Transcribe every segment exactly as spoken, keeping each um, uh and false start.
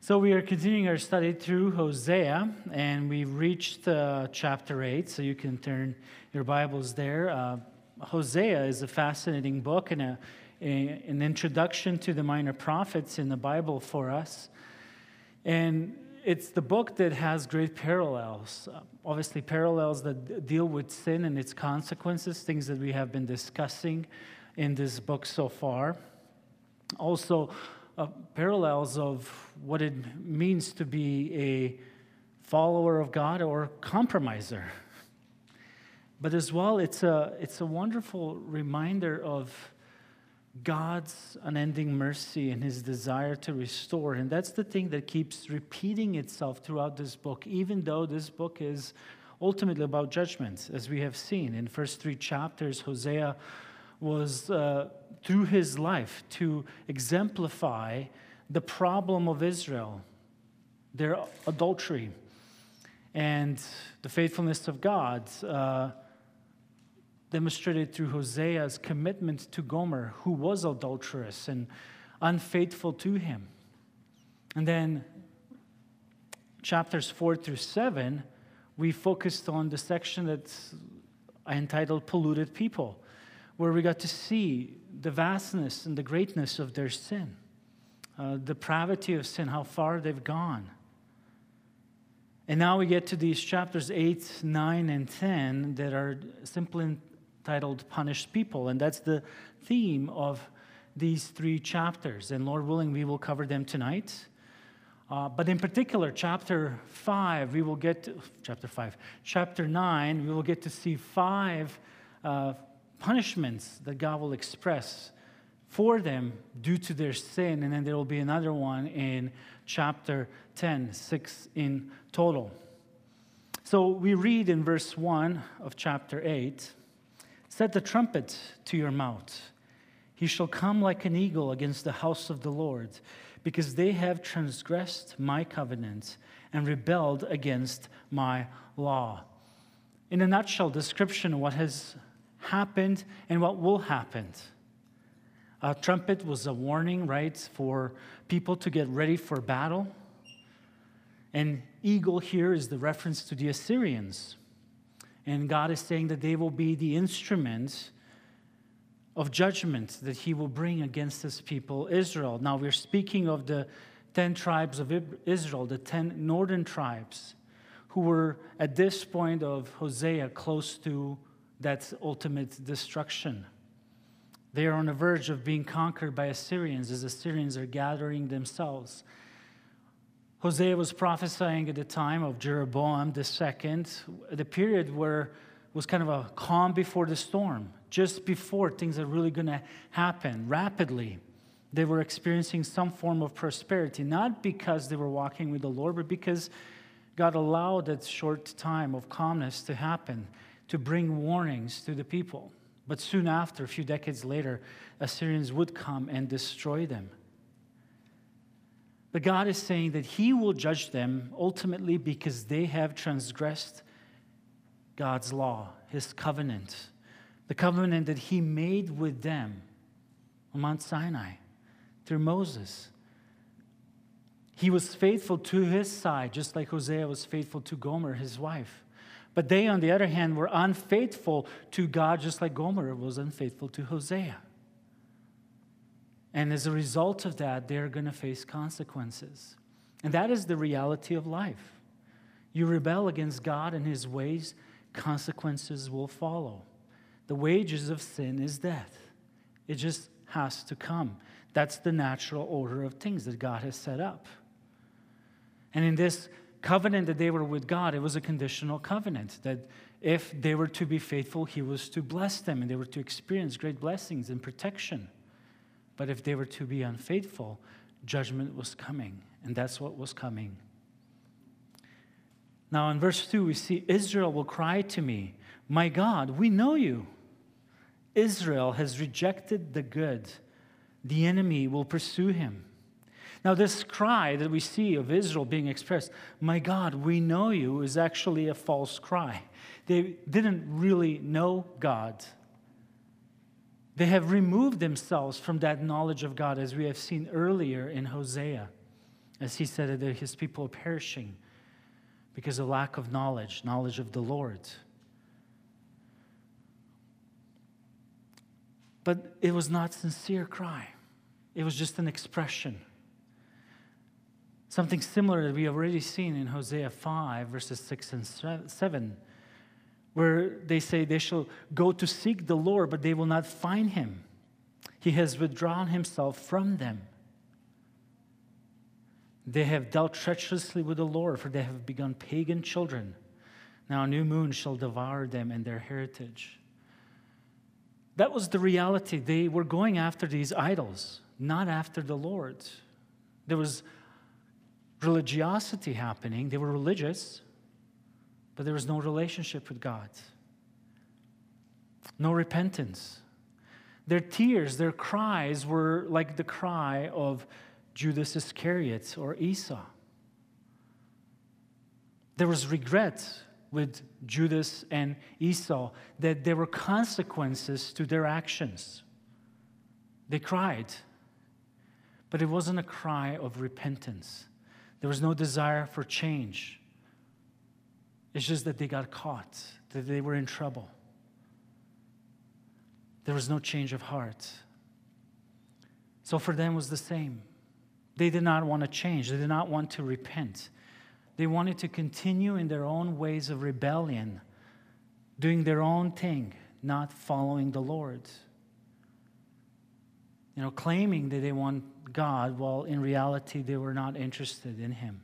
So we are continuing our study through Hosea, and we've reached uh, chapter eight, so you can turn your Bibles there. Uh, Hosea is a fascinating book and a, a, an introduction to the minor prophets in the Bible for us. And it's the book that has great parallels, uh, obviously parallels that d- deal with sin and its consequences, things that we have been discussing in this book so far. Also, Uh, parallels of what it means to be a follower of God or compromiser. But as well, it's a, it's a wonderful reminder of God's unending mercy and his desire to restore. And that's the thing that keeps repeating itself throughout this book, even though this book is ultimately about judgment, as we have seen. In the first three chapters, Hosea was uh, through his life to exemplify the problem of Israel, their adultery, and the faithfulness of God, uh, demonstrated through Hosea's commitment to Gomer, who was adulterous and unfaithful to him. And then chapters four through seven, we focused on the section that's I entitled Polluted People, where we got to see the vastness and the greatness of their sin, uh, depravity of sin, how far they've gone. And now we get to these chapters eight, nine, and ten that are simply entitled Punished People, and that's the theme of these three chapters. And Lord willing, we will cover them tonight. Uh, but in particular, chapter five, we will get to, chapter five, chapter nine, we will get to see five uh, punishments that God will express for them due to their sin, and then there will be another one in chapter ten, six in total. So we read in verse one of chapter eight, "Set the trumpet to your mouth. He shall come like an eagle against the house of the Lord, because they have transgressed my covenant and rebelled against my law." In a nutshell, description of what has happened and what will happen. A trumpet was a warning, right, for people to get ready for battle. And eagle here is the reference to the Assyrians. And God is saying that they will be the instrument of judgment that he will bring against his people, Israel. Now, we're speaking of the ten tribes of Israel, the ten northern tribes, who were at this point of Hosea close to that ultimate destruction. They are on the verge of being conquered by Assyrians as Assyrians are gathering themselves. Hosea was prophesying at the time of Jeroboam the second, the period where it was kind of a calm before the storm, just before things are really going to happen rapidly. They were experiencing some form of prosperity, not because they were walking with the Lord, but because God allowed that short time of calmness to happen, to bring warnings to the people. But soon after, a few decades later, Assyrians would come and destroy them. But God is saying that he will judge them ultimately because they have transgressed God's law, his covenant, the covenant that he made with them on Mount Sinai through Moses. He was faithful to his side, just like Hosea was faithful to Gomer, his wife. But they, on the other hand, were unfaithful to God, just like Gomer was unfaithful to Hosea. And as a result of that, they're going to face consequences. And that is the reality of life. You rebel against God and his ways, consequences will follow. The wages of sin is death. It just has to come. That's the natural order of things that God has set up. And in this covenant that they were with God, it was a conditional covenant that if they were to be faithful, he was to bless them and they were to experience great blessings and protection. But if they were to be unfaithful, judgment was coming, and that's what was coming. Now in verse two, we see Israel will cry to me, "My God, we know you." Israel has rejected the good. The enemy will pursue him. Now, this cry that we see of Israel being expressed, "My God, we know you," is actually a false cry. They didn't really know God. They have removed themselves from that knowledge of God, as we have seen earlier in Hosea. As he said that his people are perishing because of lack of knowledge, knowledge of the Lord. But it was not sincere cry. It was just an expression. Something similar that we have already seen in Hosea five, verses six and seven, where they say they shall go to seek the Lord, but they will not find him. He has withdrawn himself from them. They have dealt treacherously with the Lord, for they have begun pagan children. Now a new moon shall devour them and their heritage. That was the reality. They were going after these idols, not after the Lord. There was religiosity happening. They were religious, but there was no relationship with God. No repentance. Their tears, their cries were like the cry of Judas Iscariot or Esau. There was regret with Judas and Esau that there were consequences to their actions. They cried, but it wasn't a cry of repentance. There was no desire for change. It's just that they got caught, that they were in trouble. There was no change of heart. So for them it was the same. They did not want to change. They did not want to repent. They wanted to continue in their own ways of rebellion, doing their own thing, not following the Lord. You know, claiming that they want God, while in reality they were not interested in him.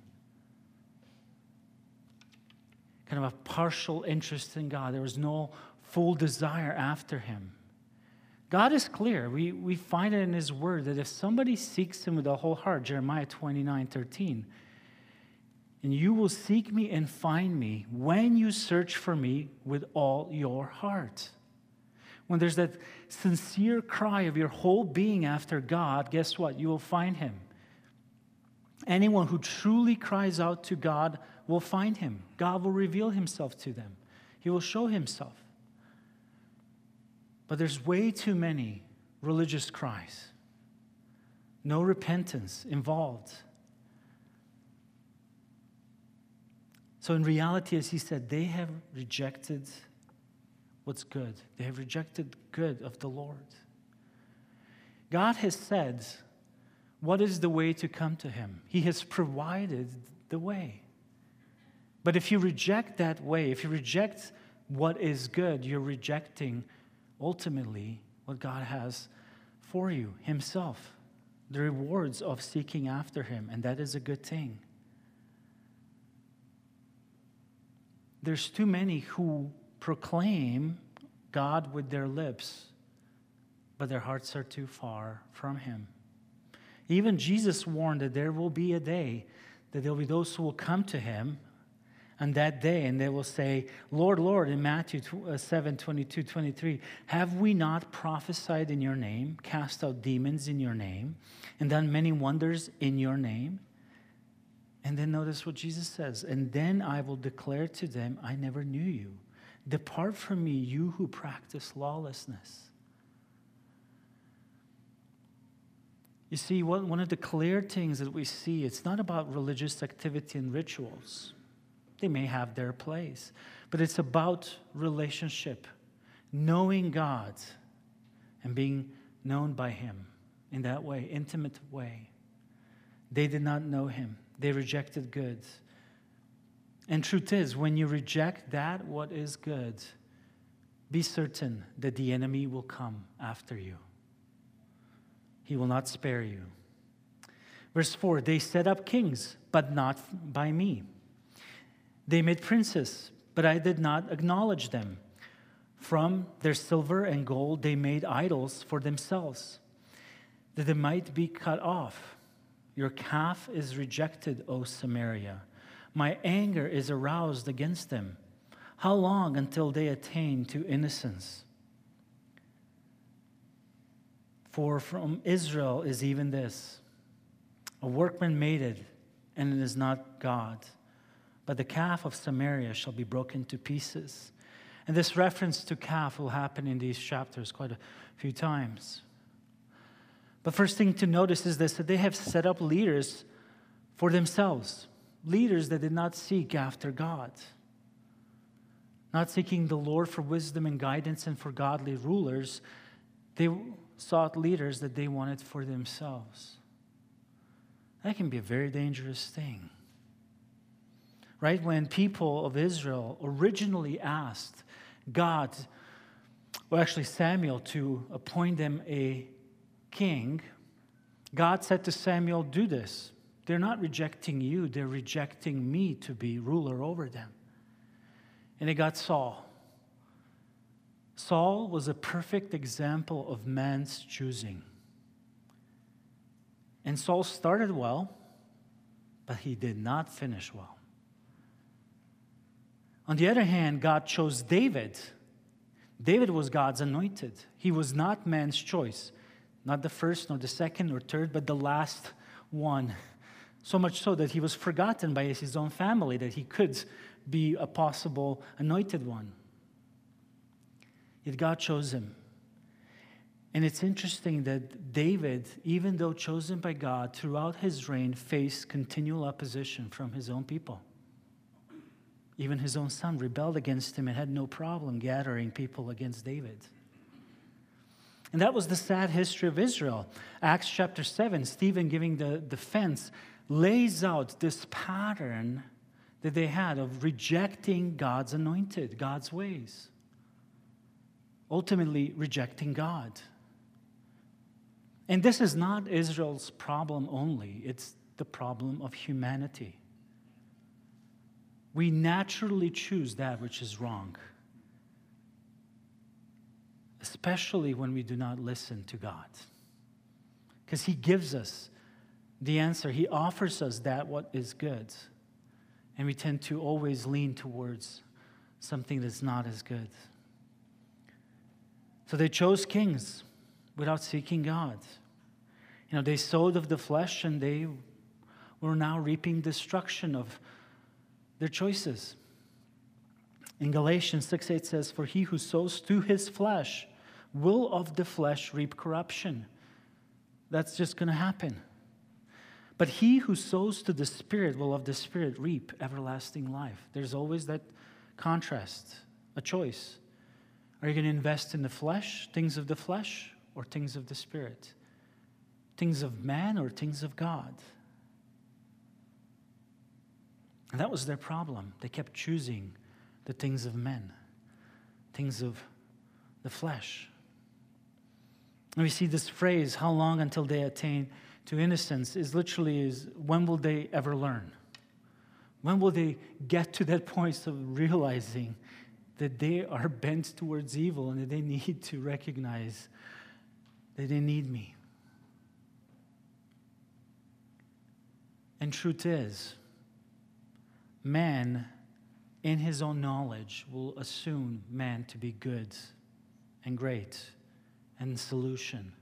Kind of a partial interest in God. There was no full desire after him. God is clear. We, we find it in his word that if somebody seeks him with a whole heart, Jeremiah twenty-nine thirteen, and you will seek me and find me when you search for me with all your heart. When there's that sincere cry of your whole being after God, guess what? You will find him. Anyone who truly cries out to God will find him. God will reveal himself to them. He will show himself. But there's way too many religious cries. No repentance involved. So in reality, as he said, they have rejected what's good. They have rejected good of the Lord. God has said, what is the way to come to him? He has provided the way. But if you reject that way, if you reject what is good, you're rejecting ultimately what God has for you, himself, the rewards of seeking after him, and that is a good thing. There's too many who proclaim God with their lips, but their hearts are too far from him. Even Jesus warned that there will be a day that there will be those who will come to him on that day, and they will say, Lord, Lord, in Matthew seven, twenty-two, twenty-three, have we not prophesied in your name, cast out demons in your name, and done many wonders in your name? And then notice what Jesus says, and then I will declare to them, I never knew you. Depart from me, you who practice lawlessness. You see, one of the clear things that we see, it's not about religious activity and rituals. They may have their place, but it's about relationship, knowing God and being known by him in that way, intimate way. They did not know him. They rejected good. And truth is, when you reject that, what is good, be certain that the enemy will come after you. He will not spare you. Verse four, they set up kings, but not by me. They made princes, but I did not acknowledge them. From their silver and gold they made idols for themselves, that they might be cut off. Your calf is rejected, O Samaria. My anger is aroused against them. How long until they attain to innocence? For from Israel is even this, a workman made it, and it is not God. But the calf of Samaria shall be broken to pieces. And this reference to calf will happen in these chapters quite a few times. But first thing to notice is this, that they have set up leaders for themselves. Leaders that did not seek after God. Not seeking the Lord for wisdom and guidance and for godly rulers. They sought leaders that they wanted for themselves. That can be a very dangerous thing. Right? When people of Israel originally asked God, or actually Samuel, to appoint them a king, God said to Samuel, do this. They're not rejecting you, they're rejecting me to be ruler over them. And they got Saul. Saul was a perfect example of man's choosing. And Saul started well, but he did not finish well. On the other hand, God chose David. David was God's anointed. He was not man's choice. Not the first, nor the second, or third, but the last one. So much so that he was forgotten by his own family, that he could be a possible anointed one. Yet God chose him. And it's interesting that David, even though chosen by God, throughout his reign, faced continual opposition from his own people. Even his own son rebelled against him and had no problem gathering people against David. And that was the sad history of Israel. Acts chapter seven, Stephen giving the defense, lays out this pattern that they had of rejecting God's anointed, God's ways. Ultimately, rejecting God. And this is not Israel's problem only. It's the problem of humanity. We naturally choose that which is wrong, especially when we do not listen to God. Because He gives us the answer. He offers us that what is good. And we tend to always lean towards something that's not as good. So they chose kings without seeking God. You know, they sowed of the flesh and they were now reaping destruction of their choices. In Galatians six eight says, "For he who sows to his flesh will of the flesh reap corruption." That's just going to happen. But he who sows to the Spirit will of the Spirit reap everlasting life. There's always that contrast, a choice. Are you going to invest in the flesh, things of the flesh, or things of the Spirit? Things of man or things of God? And that was their problem. They kept choosing the things of men, things of the flesh. And we see this phrase, how long until they attain to innocence, is literally is, when will they ever learn? When will they get to that point of realizing that they are bent towards evil and that they need to recognize that they need me? And truth is, man, in his own knowledge, will assume man to be good and great and solution.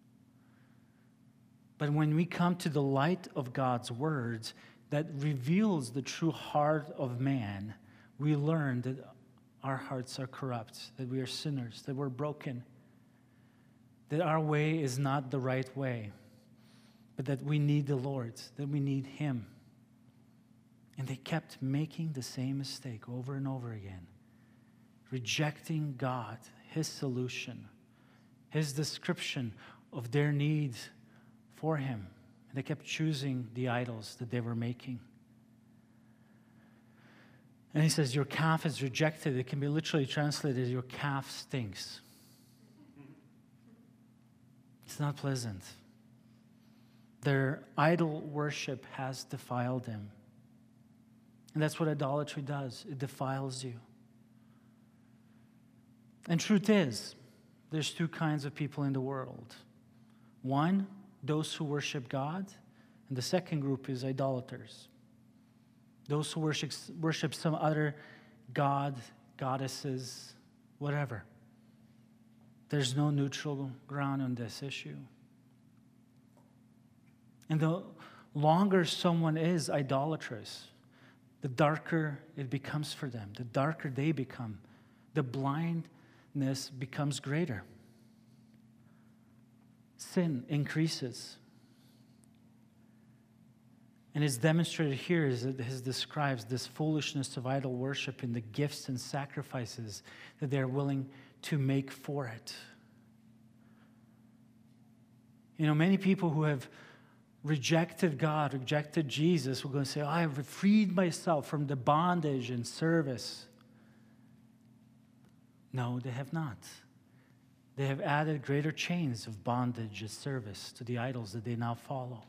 But when we come to the light of God's words that reveals the true heart of man, we learn that our hearts are corrupt, that we are sinners, that we're broken, that our way is not the right way, but that we need the Lord, that we need Him. And they kept making the same mistake over and over again, rejecting God, His solution, His description of their needs for Him. And they kept choosing the idols that they were making. And He says, your calf is rejected. It can be literally translated, your calf stinks. It's not pleasant. Their idol worship has defiled them. And that's what idolatry does. It defiles you. And truth is, there's two kinds of people in the world. One, those who worship God, and the second group is idolaters. Those who worship, worship some other god, goddesses, whatever. There's no neutral ground on this issue. And the longer someone is idolatrous, the darker it becomes for them. The darker they become, the blindness becomes greater. Sin increases. And it's demonstrated here as it has describes this foolishness of idol worship in the gifts and sacrifices that they're willing to make for it. You know, many people who have rejected God, rejected Jesus, will go and say, oh, I have freed myself from the bondage and service. No, they have not. They have added greater chains of bondage and service to the idols that they now follow.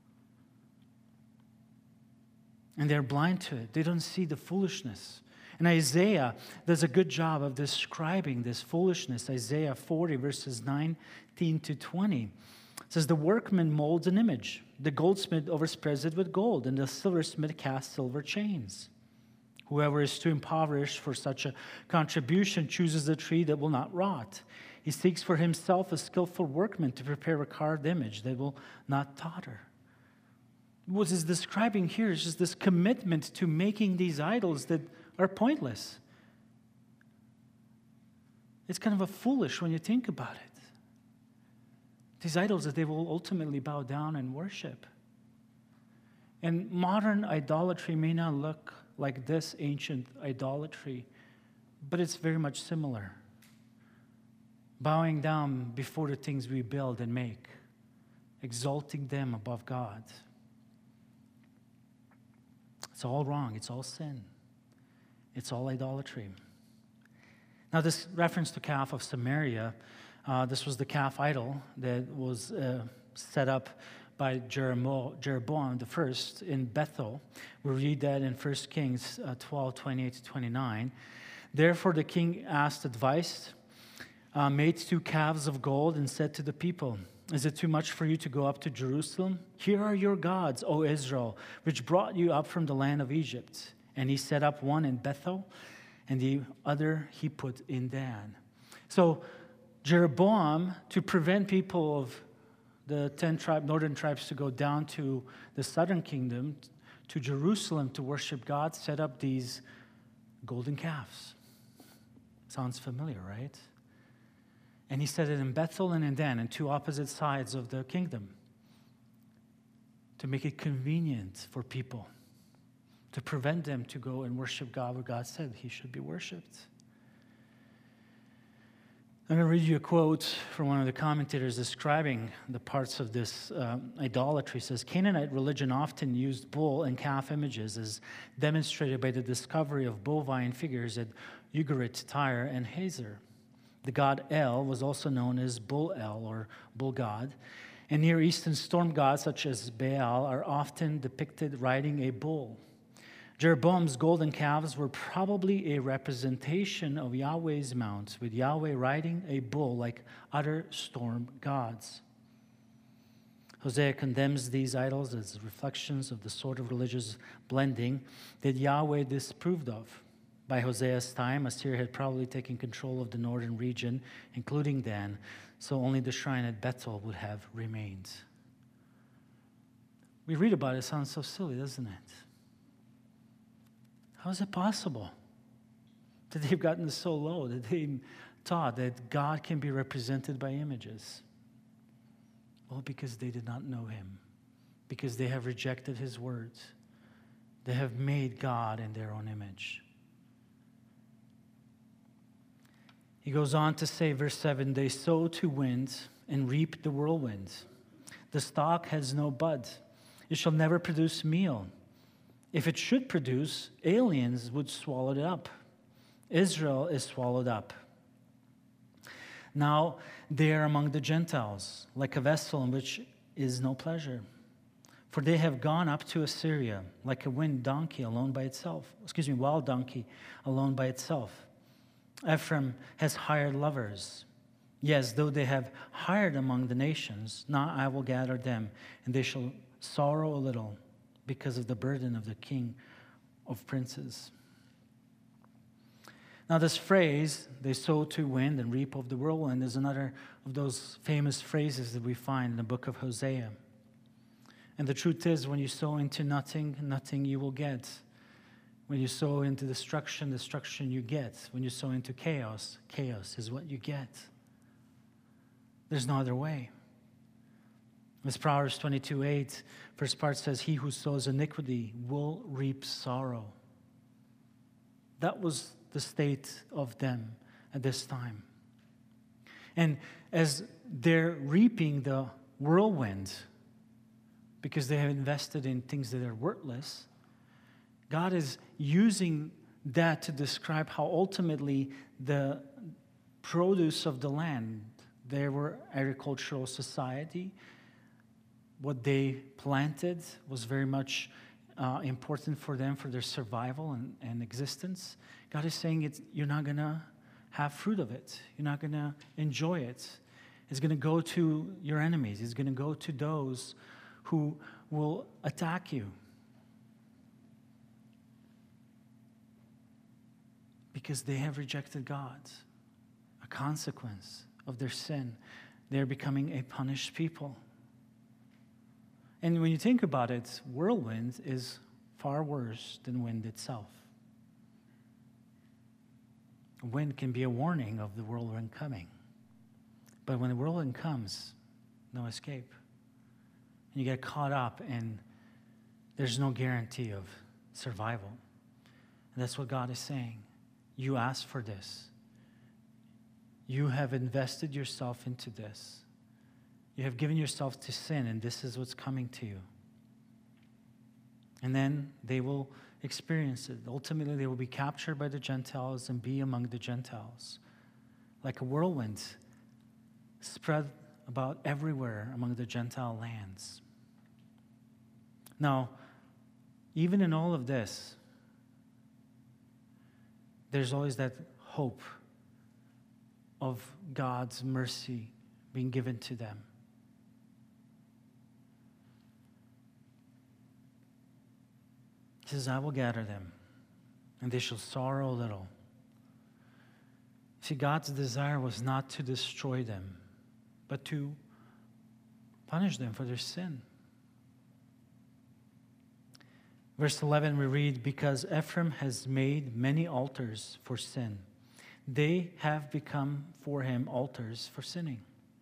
And they're blind to it. They don't see the foolishness. And Isaiah does a good job of describing this foolishness. Isaiah forty, verses nineteen to twenty. It says, the workman molds an image. The goldsmith overspreads it with gold, and the silversmith casts silver chains. Whoever is too impoverished for such a contribution chooses a tree that will not rot. He seeks for himself a skillful workman to prepare a carved image that will not totter. What he's describing here is just this commitment to making these idols that are pointless. It's kind of a foolish when you think about it. These idols that they will ultimately bow down and worship. And modern idolatry may not look like this ancient idolatry, but it's very much similar. Bowing down before the things we build and make, exalting them above God. It's all wrong. It's all sin. It's all idolatry. Now, this reference to calf of Samaria, uh, this was the calf idol that was uh, set up by Jeroboam the first in Bethel. We read that in First Kings uh, twelve, twenty-eight to twenty-nine. Therefore, the king asked advice, uh, made two calves of gold, and said to the people, is it too much for you to go up to Jerusalem? Here are your gods, O Israel, which brought you up from the land of Egypt. And he set up one in Bethel, and the other he put in Dan. So Jeroboam, to prevent people of the ten tribe, northern tribes to go down to the southern kingdom, to Jerusalem to worship God, set up these golden calves. Sounds familiar, right? And he set it in Bethel and in Dan, in two opposite sides of the kingdom, to make it convenient for people, to prevent them to go and worship God where God said he should be worshipped. I'm going to read you a quote from one of the commentators describing the parts of this um, idolatry. It says, Canaanite religion often used bull and calf images as demonstrated by the discovery of bovine figures at Ugarit, Tyre, and Hazor. The god El was also known as Bull El, or bull god, and Near Eastern storm gods such as Baal are often depicted riding a bull. Jeroboam's golden calves were probably a representation of Yahweh's mount, with Yahweh riding a bull like other storm gods. Hosea condemns these idols as reflections of the sort of religious blending that Yahweh disapproved of. By Hosea's time, Assyria had probably taken control of the northern region, including Dan, so only the shrine at Bethel would have remained. We read about it, it sounds so silly, doesn't it? How is it possible that they've gotten so low, that they taught that God can be represented by images? Well, because they did not know him, because they have rejected his words. They have made God in their own image. He goes on to say, verse seven, they sow to wind and reap the whirlwind. The stalk has no bud. It shall never produce meal. If it should produce, aliens would swallow it up. Israel is swallowed up. Now they are among the Gentiles, like a vessel in which is no pleasure. For they have gone up to Assyria, like a wind donkey alone by itself. Excuse me, wild donkey alone by itself. Ephraim has hired lovers. Yes, though they have hired among the nations, now I will gather them, and they shall sorrow a little because of the burden of the king of princes. Now this phrase, they sow to wind and reap of the whirlwind, is another of those famous phrases that we find in the book of Hosea. And the truth is, when you sow into nothing, nothing you will get. When you sow into destruction, destruction you get. When you sow into chaos, chaos is what you get. There's no other way. As Proverbs twenty-two eight, first part says, he who sows iniquity will reap sorrow. That was the state of them at this time. And as they're reaping the whirlwind, because they have invested in things that are worthless, God is using that to describe how ultimately the produce of the land, they were agricultural society. What they planted was very much uh, important for them, for their survival and, and existence. God is saying it's, you're not going to have fruit of it. You're not going to enjoy it. It's going to go to your enemies. It's going to go to those who will attack you. Because they have rejected God. A consequence of their sin. They're becoming a punished people. And when you think about it, whirlwind is far worse than wind itself. Wind can be a warning of the whirlwind coming. But when the whirlwind comes, no escape. And you get caught up and there's no guarantee of survival. And that's what God is saying. You asked for this. You have invested yourself into this. You have given yourself to sin, and this is what's coming to you. And then they will experience it. Ultimately, they will be captured by the Gentiles and be among the Gentiles. Like a whirlwind spread about everywhere among the Gentile lands. Now, even in all of this, there's always that hope of God's mercy being given to them. He says, I will gather them, and they shall sorrow a little. See, God's desire was not to destroy them, but to punish them for their sin. Verse eleven, we read, because Ephraim has made many altars for sin. They have become for him altars for sinning.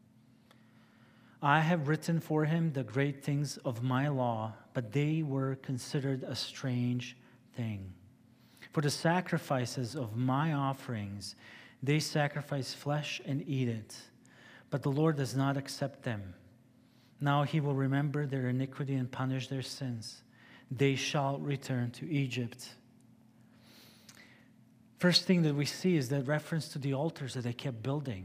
I have written for him the great things of my law, but they were considered a strange thing. For the sacrifices of my offerings, they sacrifice flesh and eat it, but the Lord does not accept them. Now he will remember their iniquity and punish their sins. They shall return to Egypt. First thing that we see is that reference to the altars that they kept building.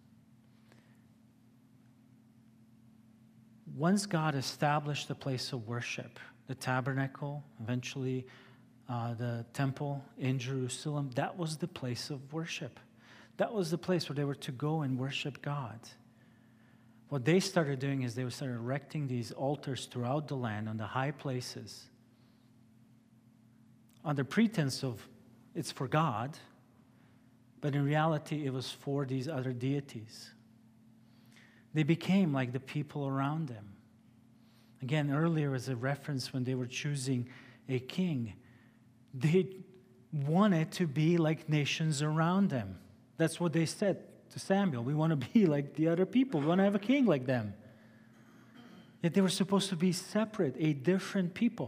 Once God established the place of worship, the tabernacle, eventually uh, the temple in Jerusalem, that was the place of worship. That was the place where they were to go and worship God. What they started doing is they started erecting these altars throughout the land on the high places under pretense of it's for God, but in reality it was for these other deities. They became like the people around them. Again, earlier was a reference when they were choosing a king. They wanted to be like nations around them. That's what they said to Samuel. We want to be like the other people. We want to have a king like them. Yet they were supposed to be separate, a different people.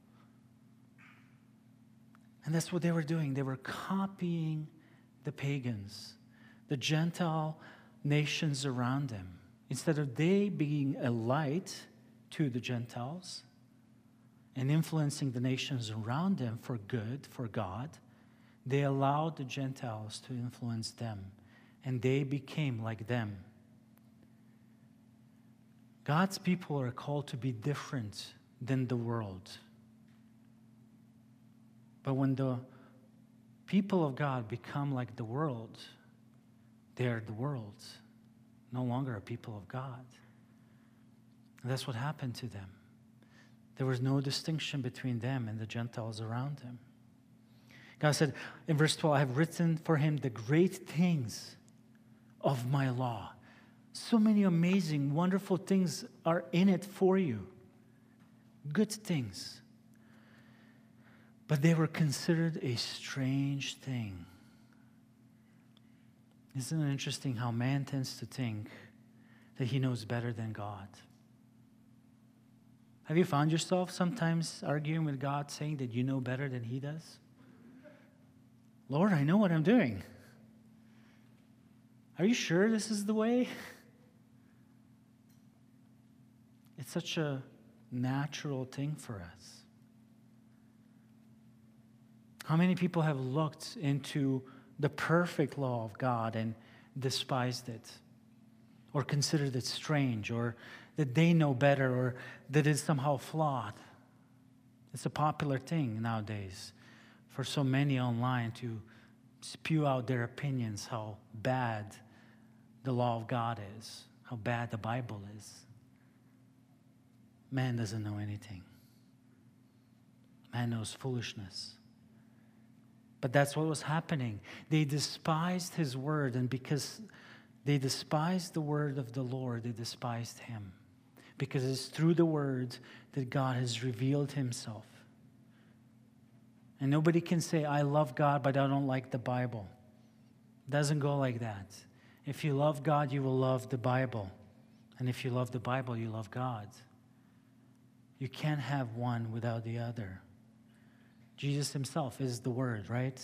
And that's what they were doing. They were copying the pagans, the Gentile nations around them. Instead of they being a light to the Gentiles and influencing the nations around them for good, for God, they allowed the Gentiles to influence them, and they became like them. God's people are called to be different than the world. But when the people of God become like the world, they are the world, no longer a people of God. And that's what happened to them. There was no distinction between them and the Gentiles around them. God said in verse twelve, I have written for him the great things of my law. So many amazing, wonderful things are in it for you. Good things. But they were considered a strange thing. Isn't it interesting how man tends to think that he knows better than God? Have you found yourself sometimes arguing with God, saying that you know better than He does? Lord, I know what I'm doing. Are you sure this is the way? It's such a natural thing for us. How many people have looked into the perfect law of God and despised it, or considered it strange, or that they know better, or that it's somehow flawed? It's a popular thing nowadays for so many online to spew out their opinions how bad the law of God is, how bad the Bible is. Man doesn't know anything. Man knows foolishness. But that's what was happening. They despised His word, and because they despised the word of the Lord, they despised Him. Because it's through the word that God has revealed Himself. And nobody can say, I love God, but I don't like the Bible. It doesn't go like that. If you love God, you will love the Bible. And if you love the Bible, you love God. You can't have one without the other. Jesus Himself is the Word, right?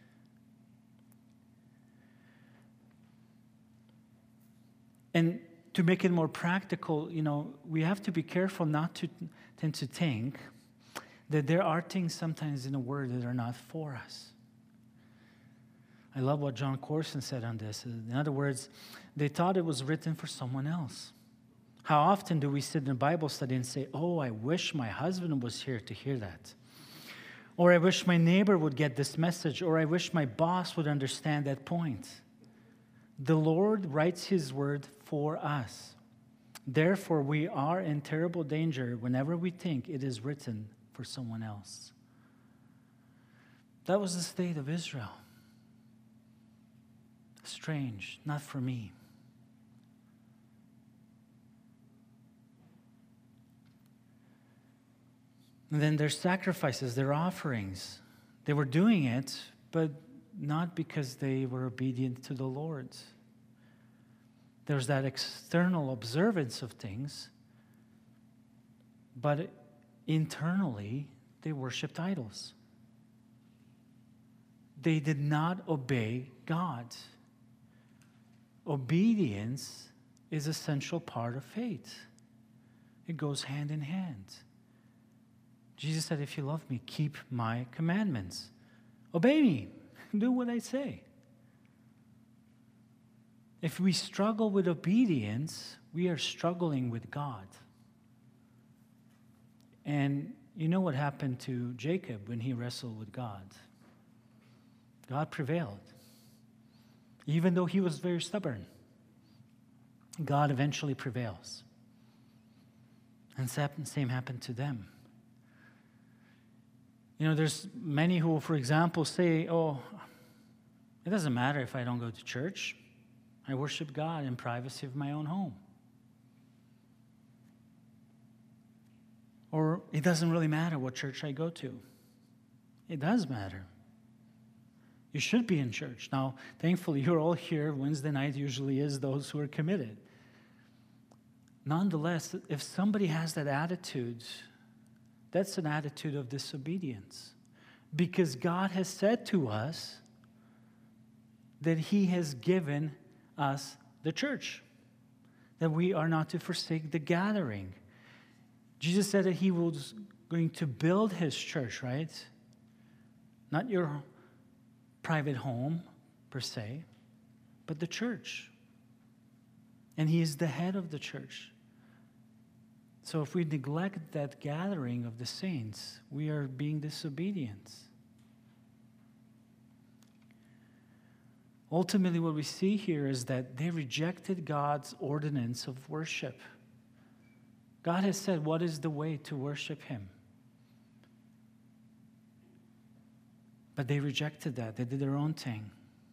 And to make it more practical, you know, we have to be careful not to tend to think that there are things sometimes in the Word that are not for us. I love what John Corson said on this. In other words, they thought it was written for someone else. How often do we sit in a Bible study and say, oh, I wish my husband was here to hear that. Or I wish my neighbor would get this message. Or I wish my boss would understand that point. The Lord writes His word for us. Therefore, we are in terrible danger whenever we think it is written for someone else. That was the state of Israel. Strange, not for me. And then their sacrifices, their offerings. They were doing it, but not because they were obedient to the Lord. There's that external observance of things, but internally, they worshipped idols. They did not obey God. Obedience is an essential part of faith. It goes hand in hand. Jesus said, if you love me, keep my commandments. Obey me. Do what I say. If we struggle with obedience, we are struggling with God. And you know what happened to Jacob when he wrestled with God? God prevailed. Even though he was very stubborn, God eventually prevails. And the same happened to them. You know, there's many who, for example, say, oh, it doesn't matter if I don't go to church. I worship God in privacy of my own home. Or it doesn't really matter what church I go to. It does matter. You should be in church. Now, thankfully, you're all here. Wednesday night usually is those who are committed. Nonetheless, if somebody has that attitude, that's an attitude of disobedience. Because God has said to us that He has given us the church, that we are not to forsake the gathering. Jesus said that He was going to build His church, right? Not your private home, per se, but the church. And He is the head of the church. So if we neglect that gathering of the saints, we are being disobedient. Ultimately, what we see here is that they rejected God's ordinance of worship. God has said, what is the way to worship Him? But they rejected that. They did their own thing.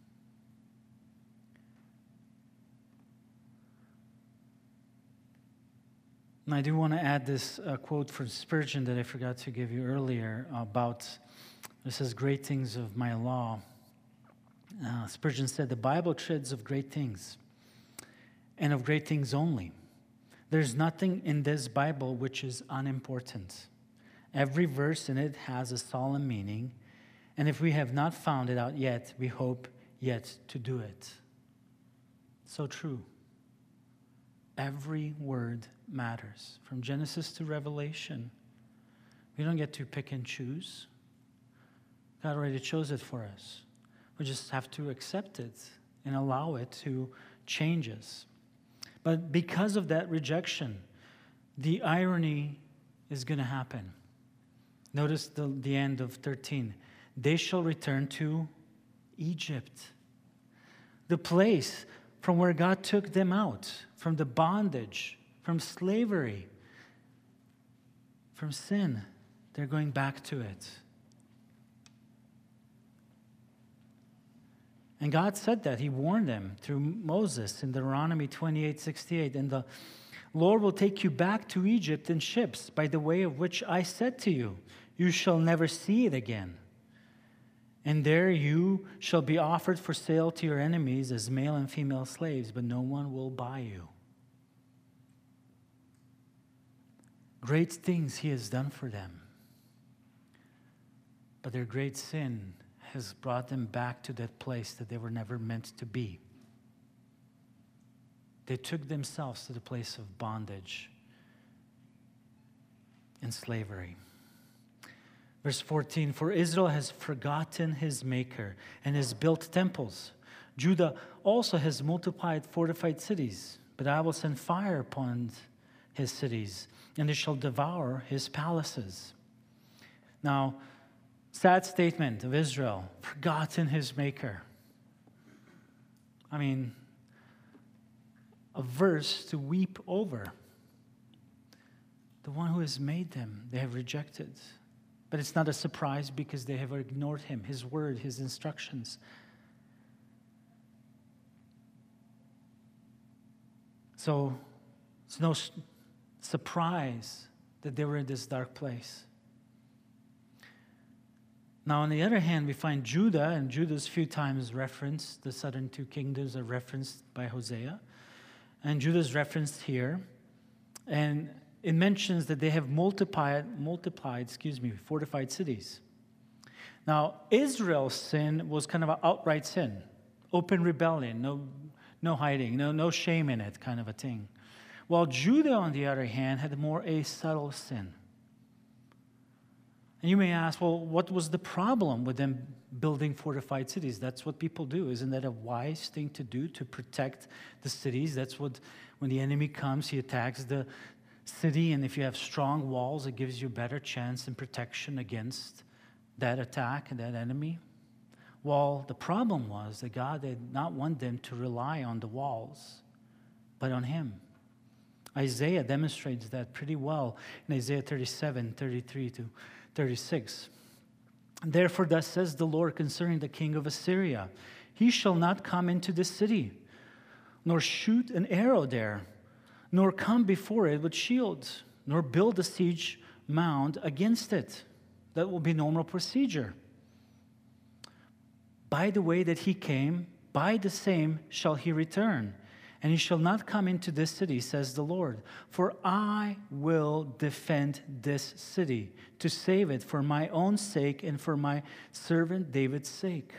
And I do want to add this uh, quote from Spurgeon that I forgot to give you earlier about, this says, great things of my law. Uh, Spurgeon said, the Bible treads of great things, and of great things only. There's nothing in this Bible which is unimportant. Every verse in it has a solemn meaning, and if we have not found it out yet, we hope yet to do it. So true. Every word matters, from Genesis to Revelation. We don't get to pick and choose. God already chose it for us. We just have to accept it and allow it to change us. But because of that rejection, the irony is going to happen. Notice the, the end of thirteen. They shall return to Egypt, the place from where God took them out, from the bondage, from slavery, from sin. They're going back to it. And God said that. He warned them through Moses in Deuteronomy twenty-eight sixty-eight. And the Lord will take you back to Egypt in ships by the way of which I said to you, you shall never see it again. And there you shall be offered for sale to your enemies as male and female slaves, but no one will buy you. Great things he has done for them. But their great sin has brought them back to that place that they were never meant to be. They took themselves to the place of bondage and slavery. Verse fourteen, for Israel has forgotten his maker and has built temples. Judah also has multiplied fortified cities, but I will send fire upon his cities, and they shall devour his palaces. Now, sad statement of Israel, forgotten his maker. I mean, a verse to weep over. The one who has made them, they have rejected. But it's not a surprise because they have ignored him, his word, his instructions. So it's no surprise that they were in this dark place. Now, on the other hand, we find Judah, and Judah's few times referenced. The southern two kingdoms are referenced by Hosea. And Judah's referenced here. And it mentions that they have multiplied, multiplied, excuse me, fortified cities. Now, Israel's sin was kind of an outright sin. Open rebellion, no, no hiding, no, no shame in it kind of a thing. While Judah, on the other hand, had more a subtle sin. And you may ask, well, what was the problem with them building fortified cities? That's what people do. Isn't that a wise thing to do, to protect the cities? That's what, when the enemy comes, he attacks the city, and if you have strong walls, it gives you a better chance and protection against that attack and that enemy. Well, the problem was that God did not want them to rely on the walls, but on him. Isaiah demonstrates that pretty well in Isaiah thirty-seven, thirty-three to thirty-six. Therefore, thus says the Lord concerning the king of Assyria, he shall not come into this city, nor shoot an arrow there, nor come before it with shields, nor build a siege mound against it. That will be normal procedure. By the way that he came, by the same shall he return. And he shall not come into this city, says the Lord. For I will defend this city, to save it for my own sake and for my servant David's sake.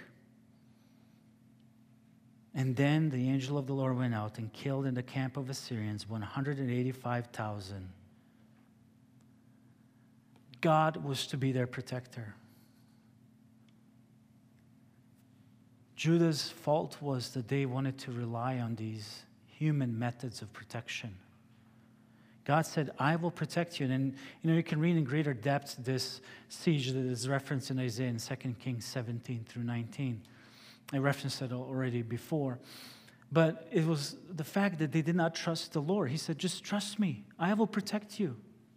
And then the angel of the Lord went out and killed in the camp of Assyrians one hundred eighty-five thousand. God was to be their protector. Judah's fault was that they wanted to rely on these human methods of protection. God said, I will protect you. And you know, you can read in greater depth this siege that is referenced in Isaiah in Second Kings seventeen through nineteen. I referenced it already before. But it was the fact that they did not trust the Lord. He said, just trust me. I will protect you.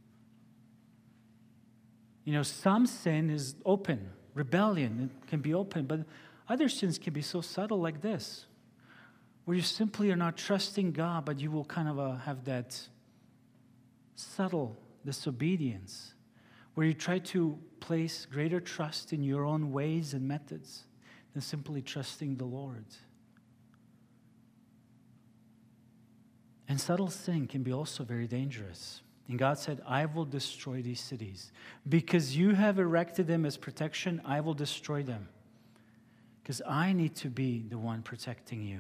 You know, some sin is open. Rebellion, it can be open. But other sins can be so subtle like this, where you simply are not trusting God, but you will kind of uh, have that subtle disobedience, where you try to place greater trust in your own ways and methods than simply trusting the Lord. And subtle sin can be also very dangerous. And God said, I will destroy these cities. Because you have erected them as protection, I will destroy them. Because I need to be the one protecting you.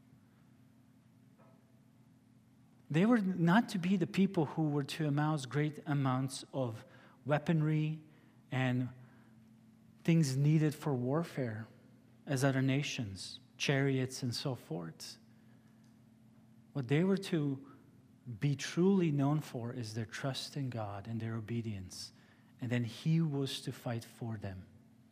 They were not to be the people who were to amass great amounts of weaponry and things needed for warfare as other nations, chariots and so forth. What they were to be truly known for is their trust in God and their obedience. And then He was to fight for them.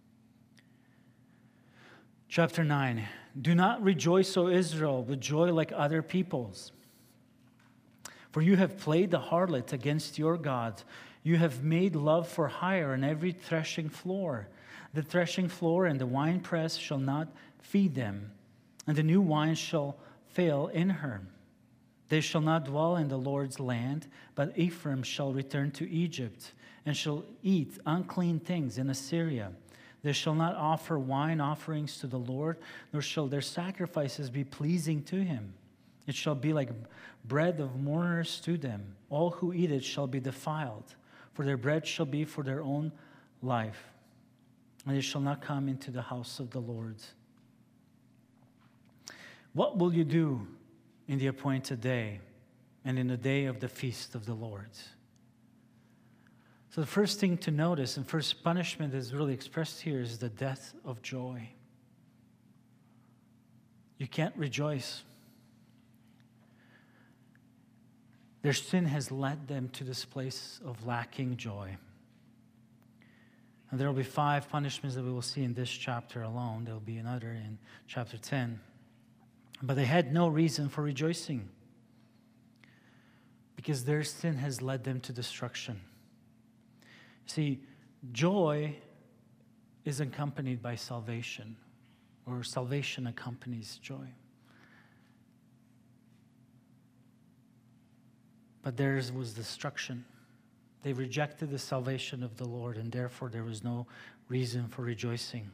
Chapter nine, do not rejoice, O Israel, with joy like other peoples. For you have played the harlot against your God. You have made love for hire on every threshing floor. The threshing floor and the winepress shall not feed them, and the new wine shall fail in her. They shall not dwell in the Lord's land, but Ephraim shall return to Egypt, and shall eat unclean things in Assyria. They shall not offer wine offerings to the Lord, nor shall their sacrifices be pleasing to Him. It shall be like bread of mourners to them. All who eat it shall be defiled, for their bread shall be for their own life, and they shall not come into the house of the Lord. What will you do in the appointed day and in the day of the feast of the Lord? So the first thing to notice, and first punishment is really expressed here, is the death of joy. You can't rejoice. Their sin has led them to this place of lacking joy. And there will be five punishments that we will see in this chapter alone. There will be another in chapter ten. But they had no reason for rejoicing because their sin has led them to destruction. See, joy is accompanied by salvation, or salvation accompanies joy. But theirs was destruction. They rejected the salvation of the Lord, and therefore there was no reason for rejoicing.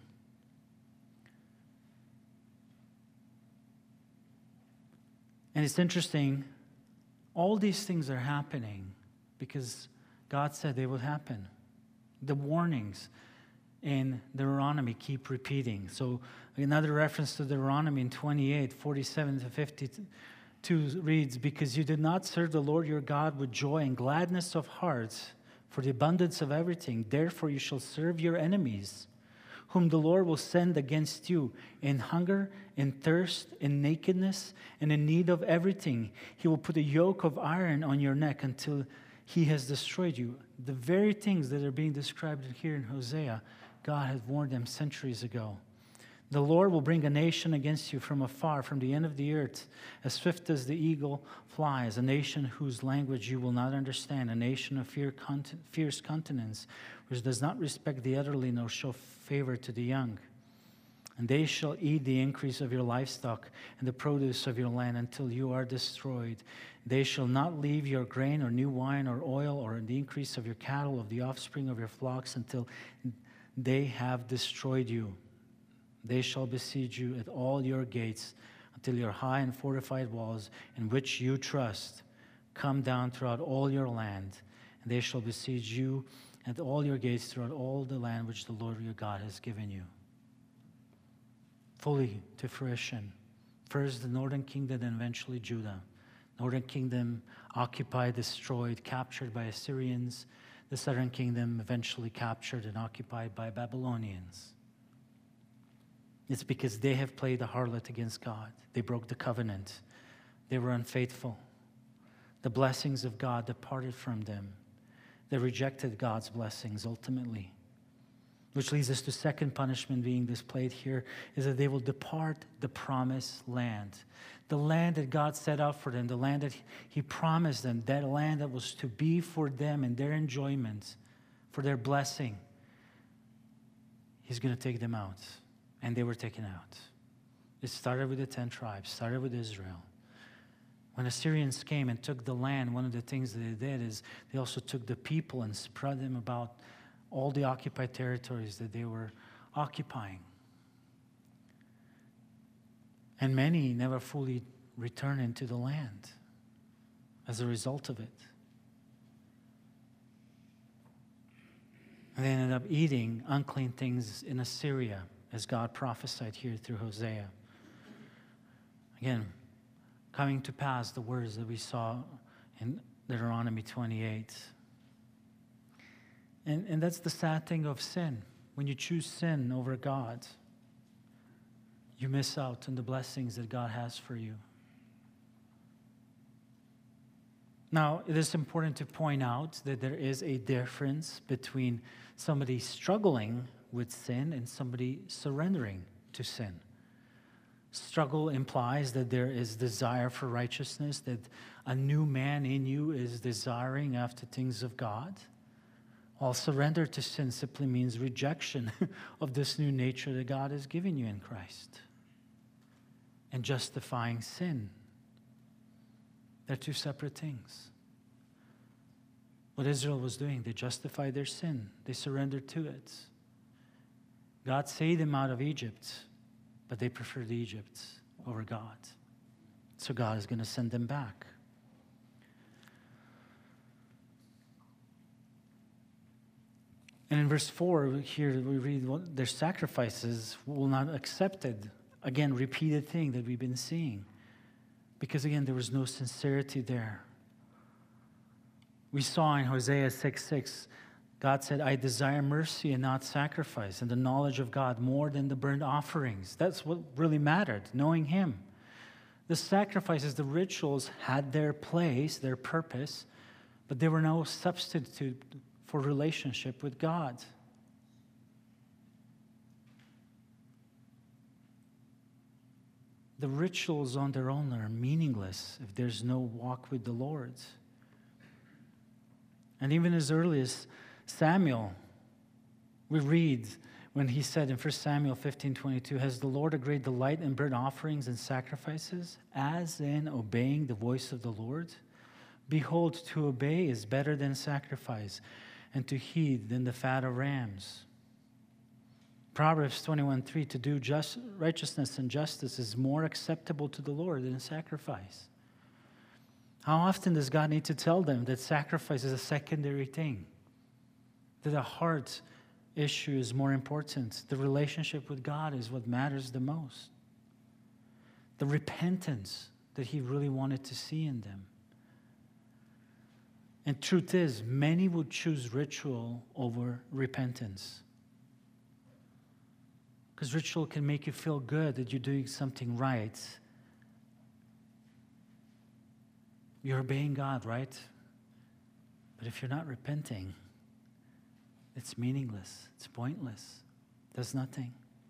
And it's interesting, all these things are happening because God said they would happen. The warnings in Deuteronomy keep repeating. So another reference to Deuteronomy in twenty-eight, forty-seven to fifty-two reads, because you did not serve the Lord your God with joy and gladness of heart for the abundance of everything, therefore you shall serve your enemies, whom the Lord will send against you in hunger, in thirst, in nakedness, and in need of everything. He will put a yoke of iron on your neck until He has destroyed you. The very things that are being described here in Hosea, God had warned them centuries ago. The Lord will bring a nation against you from afar, from the end of the earth, as swift as the eagle flies, a nation whose language you will not understand, a nation of fierce countenance, which does not respect the elderly nor show favor to the young. And they shall eat the increase of your livestock and the produce of your land until you are destroyed. They shall not leave your grain or new wine or oil or the increase of your cattle, of the offspring of your flocks, until they have destroyed you. They shall besiege you at all your gates until your high and fortified walls in which you trust come down throughout all your land. And they shall besiege you at all your gates throughout all the land which the Lord your God has given you. Fully to fruition. First the northern kingdom, then eventually Judah. Northern kingdom occupied, destroyed, captured by Assyrians. The southern kingdom eventually captured and occupied by Babylonians. It's because they have played the harlot against God. They broke the covenant. They were unfaithful. The blessings of God departed from them. They rejected God's blessings ultimately. Which leads us to second punishment being displayed here, is that they will depart the promised land. The land that God set out for them, the land that He promised them, that land that was to be for them and their enjoyment, for their blessing. He's going to take them out. And they were taken out. It started with the ten tribes, started with Israel. When Assyrians came and took the land, one of the things that they did is they also took the people and spread them about all the occupied territories that they were occupying. And many never fully returned into the land. as a result of it. And they ended up eating unclean things in Assyria, as God prophesied here through Hosea. Again, coming to pass the words that we saw in Deuteronomy twenty-eight. And, and that's the sad thing of sin. When you choose sin over God, you miss out on the blessings that God has for you. Now, it is important to point out that there is a difference between somebody struggling with sin and somebody surrendering to sin. Struggle implies that there is desire for righteousness, that a new man in you is desiring after things of God. While surrender to sin simply means rejection of this new nature that God has given you in Christ. And justifying sin. They're two separate things. What Israel was doing, they justified their sin. They surrendered to it. God saved them out of Egypt, but they preferred Egypt over God. So God is going to send them back. And in verse four, here we read, well, their sacrifices will not be accepted. Again, repeated thing that we've been seeing. Because again, there was no sincerity there. We saw in Hosea six six, God said, I desire mercy and not sacrifice, and the knowledge of God more than the burnt offerings. That's what really mattered, knowing Him. The sacrifices, the rituals had their place, their purpose, but they were no substitute for relationship with God. The rituals on their own are meaningless if there's no walk with the Lord. And even as early as Samuel, we read when he said in First Samuel fifteen twenty-two, has the Lord a great delight in burnt offerings and sacrifices, as in obeying the voice of the Lord? Behold, to obey is better than sacrifice, and to heed than the fat of rams. Proverbs twenty-one three, to do just righteousness and justice is more acceptable to the Lord than sacrifice. How often does God need to tell them that sacrifice is a secondary thing? That the heart issue is more important. The relationship with God is what matters the most. The repentance that He really wanted to see in them. And truth is, many would choose ritual over repentance. Because ritual can make you feel good that you're doing something right. You're obeying God, right? But if you're not repenting, it's meaningless. It's pointless. It does nothing.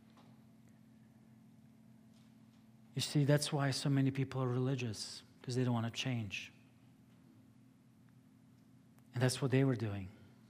You see, that's why so many people are religious, because they don't want to change. And that's what they were doing.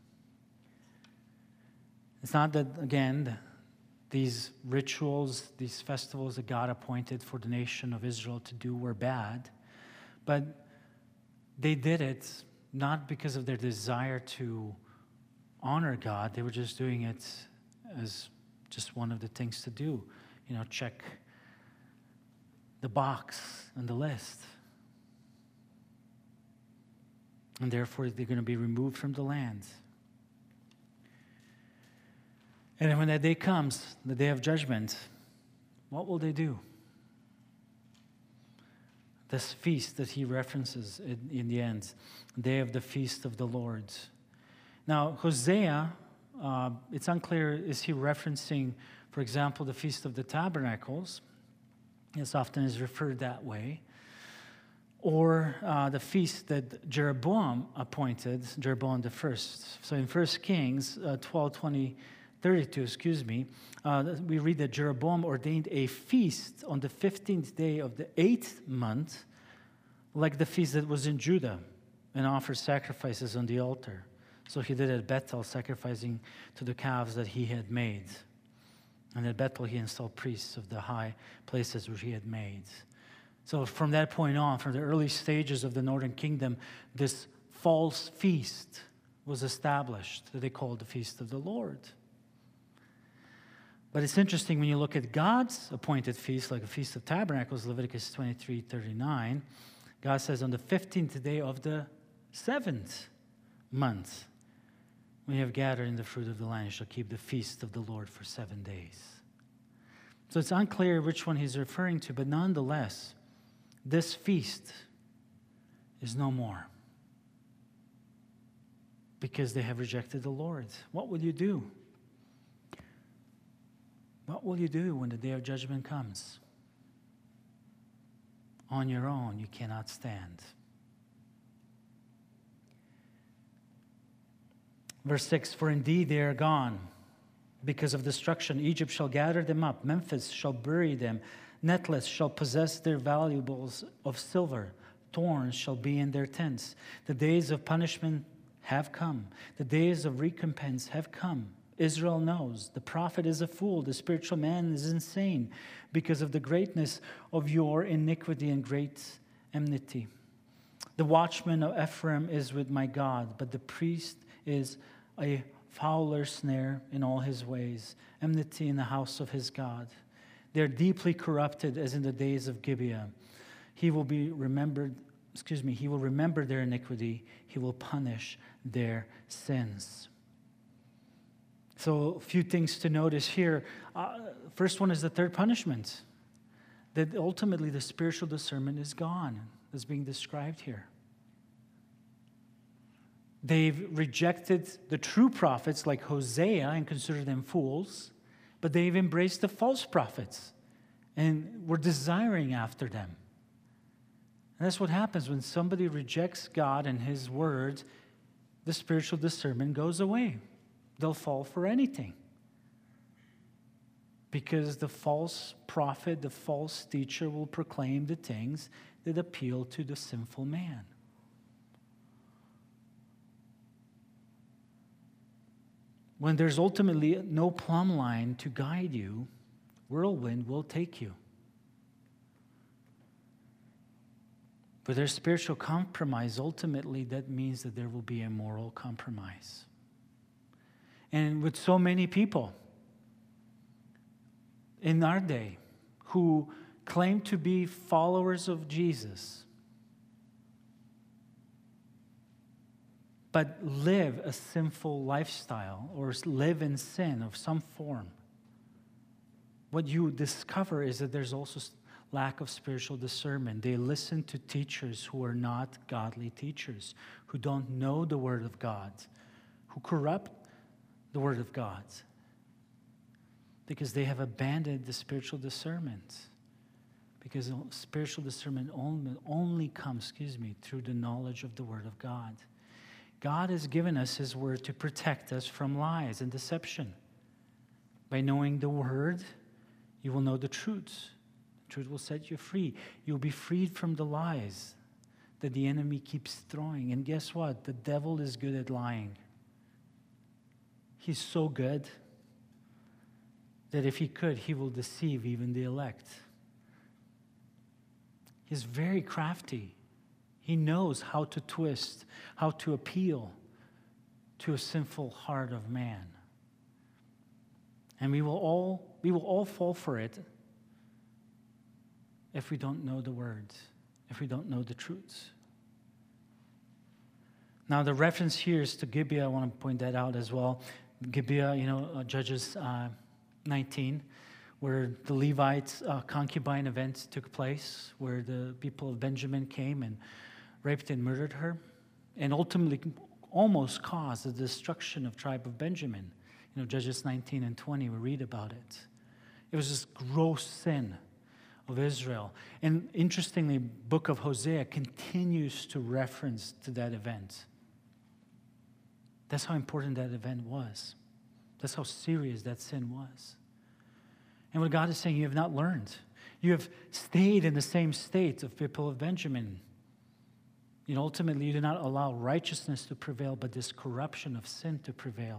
It's not that, again, these rituals, these festivals that God appointed for the nation of Israel to do were bad, but they did it not because of their desire to honor God. They were just doing it as just one of the things to do. You know, check the box on the list. And therefore, they're going to be removed from the land. And then when that day comes, the day of judgment, what will they do? This feast that he references in, in the end, day of the feast of the Lord. Now, Hosea, uh, it's unclear, is he referencing, for example, the Feast of the Tabernacles? It's often is referred that way. Or uh, the feast that Jeroboam appointed, Jeroboam the first. So in First Kings uh, twelve, twenty, thirty-two, excuse me, uh, we read that Jeroboam ordained a feast on the fifteenth day of the eighth month, like the feast that was in Judah, and offered sacrifices on the altar. So he did at Bethel, sacrificing to the calves that he had made. And at Bethel he installed priests of the high places which he had made. So from that point on, from the early stages of the northern kingdom, this false feast was established that they called the Feast of the Lord. But it's interesting when you look at God's appointed feast, like the Feast of Tabernacles, Leviticus twenty-three thirty-nine, God says, on the fifteenth day of the seventh month, when you have gathered in the fruit of the land, you shall keep the feast of the Lord for seven days. So it's unclear which one he's referring to, but nonetheless, this feast is no more because they have rejected the Lord. What will you do? What will you do when the day of judgment comes? On your own, you cannot stand. Verse six, for indeed they are gone because of destruction. Egypt shall gather them up. Memphis shall bury them. Netless shall possess their valuables of silver. Thorns shall be in their tents. The days of punishment have come. The days of recompense have come. Israel knows. The prophet is a fool. The spiritual man is insane because of the greatness of your iniquity and great enmity. The watchman of Ephraim is with my God, but the priest is a fowler snare in all his ways, enmity in the house of his God. They are deeply corrupted as in the days of Gibeah. He will be remembered, excuse me, he will remember their iniquity. He will punish their sins. So a few things to notice here. Uh, first one is the third punishment, that ultimately the spiritual discernment is gone, as being described here. They've rejected the true prophets like Hosea and considered them fools, but they've embraced the false prophets and were desiring after them. And that's what happens when somebody rejects God and His word, the spiritual discernment goes away. They'll fall for anything. Because the false prophet, the false teacher will proclaim the things that appeal to the sinful man. When there's ultimately no plumb line to guide you, whirlwind will take you. But there's spiritual compromise. Ultimately, that means that there will be a moral compromise. And with so many people in our day who claim to be followers of Jesus, but live a sinful lifestyle or live in sin of some form, what you discover is that there's also lack of spiritual discernment. They listen to teachers who are not godly teachers, who don't know the Word of God, who corrupt the Word of God, because they have abandoned the spiritual discernment. Because spiritual discernment only, only comes, excuse me, through the knowledge of the Word of God. God has given us His Word to protect us from lies and deception. By knowing the Word, you will know the truth. The truth will set you free. You'll be freed from the lies that the enemy keeps throwing. And guess what? The devil is good at lying. He's so good that if he could, he will deceive even the elect. He's very crafty. He knows how to twist, how to appeal to a sinful heart of man. And we will all, we will all fall for it if we don't know the words, if we don't know the truths. Now, the reference here is to Gibeah. I want to point that out as well. Gibeah, you know, uh, Judges uh, nineteen, where the Levites' uh, concubine event took place, where the people of Benjamin came and raped and murdered her, and ultimately almost caused the destruction of tribe of Benjamin. You know, Judges nineteen and twenty, we read about it. It was this gross sin of Israel. And interestingly, book of Hosea continues to reference to that event. That's how important that event was. That's how serious that sin was. And what God is saying, you have not learned. You have stayed in the same state of people of Benjamin. You know, ultimately, you do not allow righteousness to prevail, but this corruption of sin to prevail.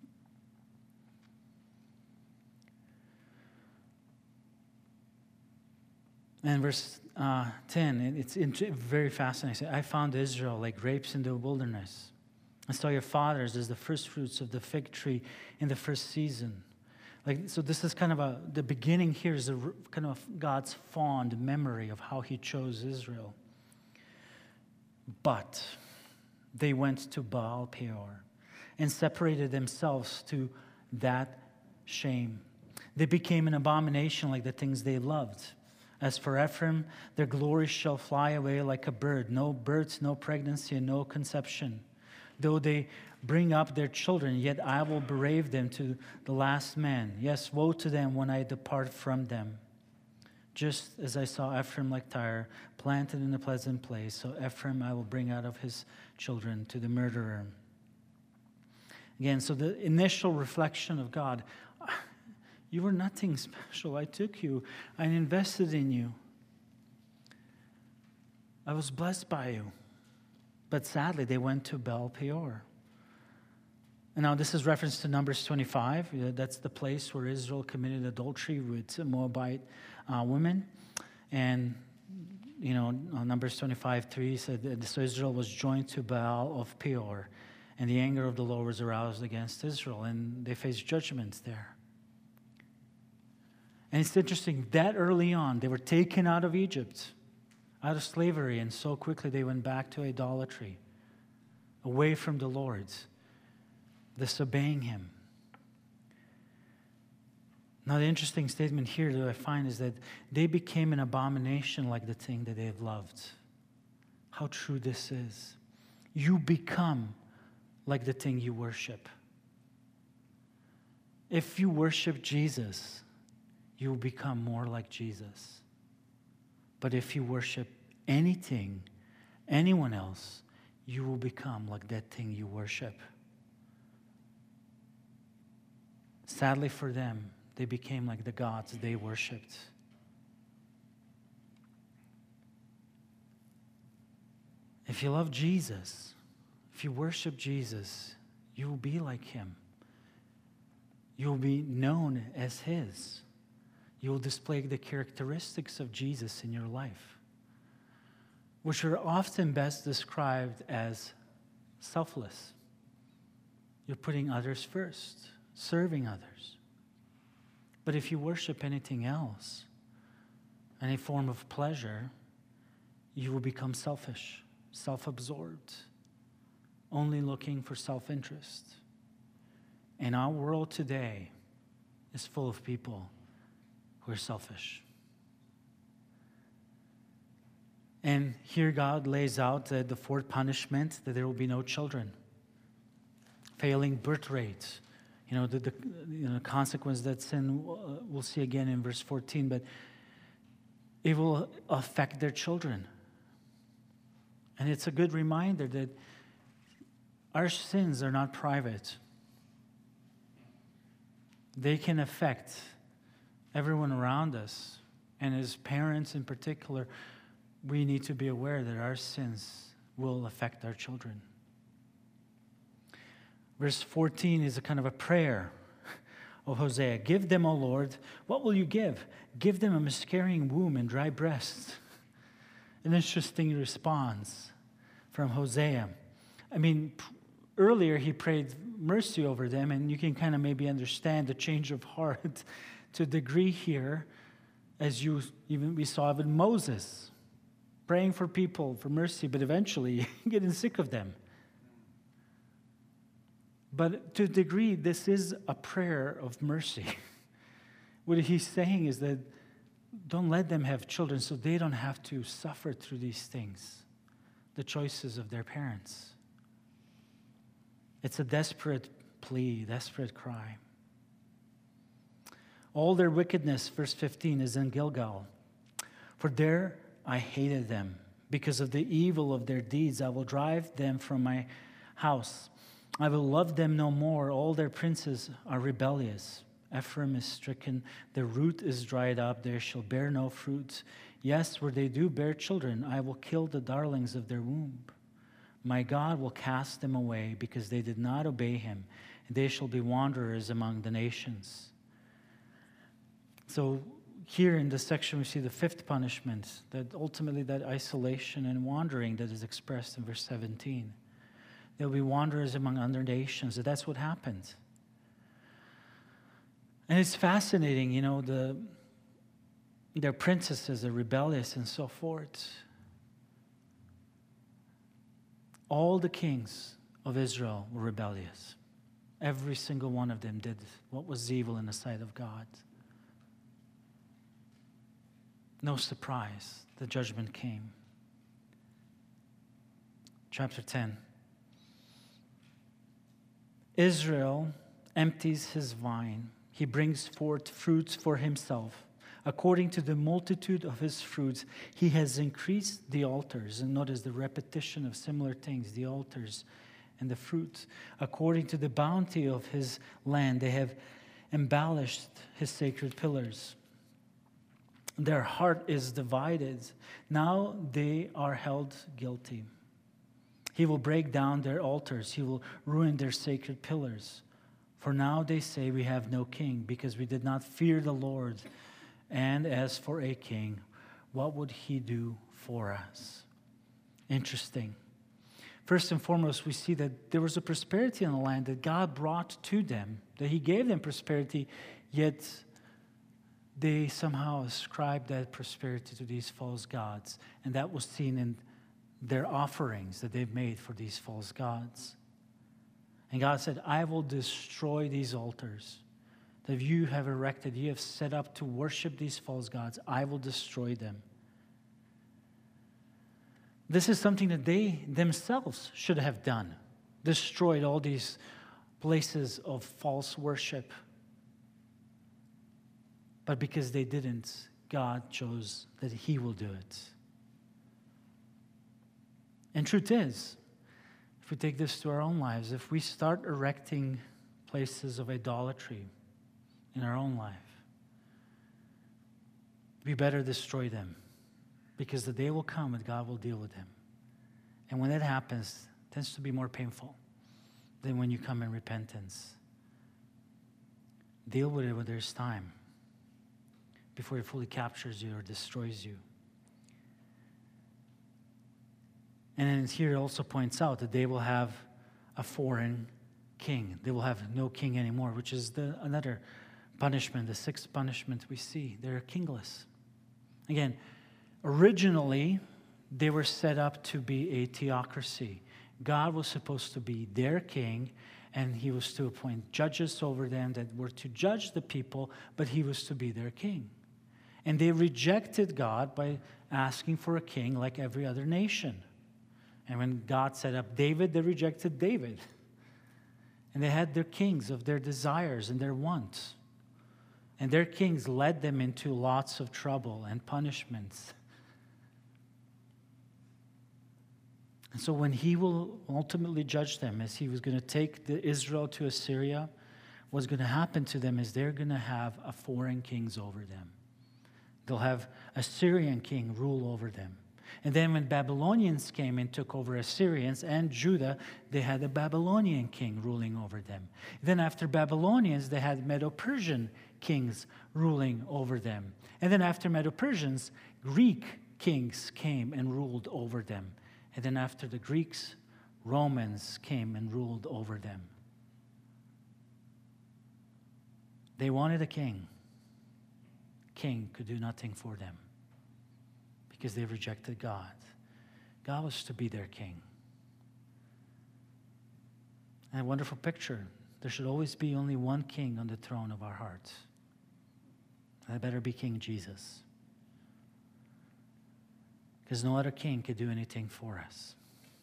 And verse uh, ten, it's very fascinating. I found Israel like grapes in the wilderness. I saw your fathers as the first fruits of the fig tree in the first season. Like, so this is kind of a, the beginning here is a kind of God's fond memory of how He chose Israel. But they went to Baal Peor and separated themselves to that shame. They became an abomination like the things they loved. As for Ephraim, their glory shall fly away like a bird. No births, no pregnancy, and no conception. Though they bring up their children, yet I will berate them to the last man. Yes, woe to them when I depart from them. Just as I saw Ephraim like Tyre, planted in a pleasant place, so Ephraim I will bring out of his children to the murderer. Again, so the initial reflection of God, you were nothing special. I took you. I invested in you. I was blessed by you. But sadly, they went to Baal Peor. And now this is reference to Numbers twenty-five. That's the place where Israel committed adultery with Moabite uh, women. And, you know, Numbers twenty-five three said that so Israel was joined to Baal of Peor. And the anger of the Lord was aroused against Israel. And they faced judgments there. And it's interesting, that early on, they were taken out of Egypt, out of slavery, and so quickly they went back to idolatry, away from the Lord, disobeying Him. Now, the interesting statement here that I find is that they became an abomination like the thing that they have loved. How true this is. You become like the thing you worship. If you worship Jesus, you will become more like Jesus. But if you worship anything, anyone else, you will become like that thing you worship. Sadly for them, they became like the gods they worshipped. If you love Jesus, if you worship Jesus, you will be like Him. You will be known as His. You will display the characteristics of Jesus in your life, which are often best described as selfless. You're putting others first, serving others. But if you worship anything else, any form of pleasure, you will become selfish, self-absorbed, only looking for self-interest. And our world today is full of people who are selfish. And here God lays out the, the fourth punishment, that there will be no children. Failing birth rates. You know, the, the you know, consequence that sin, uh, we'll see again in verse fourteen, but it will affect their children. And it's a good reminder that our sins are not private. They can affect everyone around us. And as parents in particular, we need to be aware that our sins will affect our children. Verse fourteen is a kind of a prayer of Hosea. Give them, O Lord, what will you give? Give them a miscarrying womb and dry breasts. An interesting response from Hosea. I mean, earlier he prayed mercy over them, and you can kind of maybe understand the change of heart to a degree here, as you even we saw with Moses, praying for people for mercy, but eventually getting sick of them. But to a degree, this is a prayer of mercy. What he's saying is that don't let them have children so they don't have to suffer through these things, the choices of their parents. It's a desperate plea, desperate cry. All their wickedness, verse fifteen, is in Gilgal. For there I hated them. Because of the evil of their deeds, I will drive them from my house. I will love them no more. All their princes are rebellious. Ephraim is stricken. Their root is dried up. They shall bear no fruit. Yes, where they do bear children, I will kill the darlings of their womb. My God will cast them away because they did not obey him. And they shall be wanderers among the nations. So here in this section, we see the fifth punishment, that ultimately that isolation and wandering that is expressed in verse seventeen. There will be wanderers among other nations. That's what happened. And it's fascinating, you know, the their princesses are rebellious and so forth. All the kings of Israel were rebellious. Every single one of them did what was evil in the sight of God. No surprise, the judgment came. Chapter ten. Israel empties his vine. He brings forth fruits for himself. According to the multitude of his fruits, he has increased the altars. And notice the repetition of similar things, the altars and the fruit. According to the bounty of his land, they have embellished his sacred pillars. Their heart is divided. Now they are held guilty. He will break down their altars. He will ruin their sacred pillars. For now they say, we have no king, because we did not fear the Lord. And as for a king, what would he do for us? Interesting. First and foremost, we see that there was a prosperity in the land that God brought to them, that he gave them prosperity, yet they somehow ascribed that prosperity to these false gods. And that was seen in their offerings that they've made for these false gods. And God said, I will destroy these altars that you have erected, you have set up to worship these false gods. I will destroy them. This is something that they themselves should have done, destroyed all these places of false worship. But because they didn't, God chose that he will do it. And truth is, if we take this to our own lives, if we start erecting places of idolatry in our own life, we better destroy them, because the day will come and God will deal with them. And when that happens, it tends to be more painful than when you come in repentance. Deal with it when there's time, before it fully captures you or destroys you. And then here it also points out that they will have a foreign king. They will have no king anymore, which is the another punishment, the sixth punishment we see. They're kingless. Again, originally, they were set up to be a theocracy. God was supposed to be their king, and he was to appoint judges over them that were to judge the people, but he was to be their king. And they rejected God by asking for a king like every other nation. And when God set up David, they rejected David. And they had their kings of their desires and their wants. And their kings led them into lots of trouble and punishments. And so when he will ultimately judge them, as he was going to take the Israel to Assyria, what's going to happen to them is they're going to have a foreign kings over them. They'll have a Syrian king rule over them. And then when Babylonians came and took over Assyrians and Judah, they had a Babylonian king ruling over them. Then after Babylonians, they had Medo-Persian kings ruling over them. And then after Medo-Persians, Greek kings came and ruled over them. And then after the Greeks, Romans came and ruled over them. They wanted a king. King could do nothing for them because they rejected God. God was to be their king. And a wonderful picture. There should always be only one king on the throne of our hearts. And that better be King Jesus. Because no other king could do anything for us.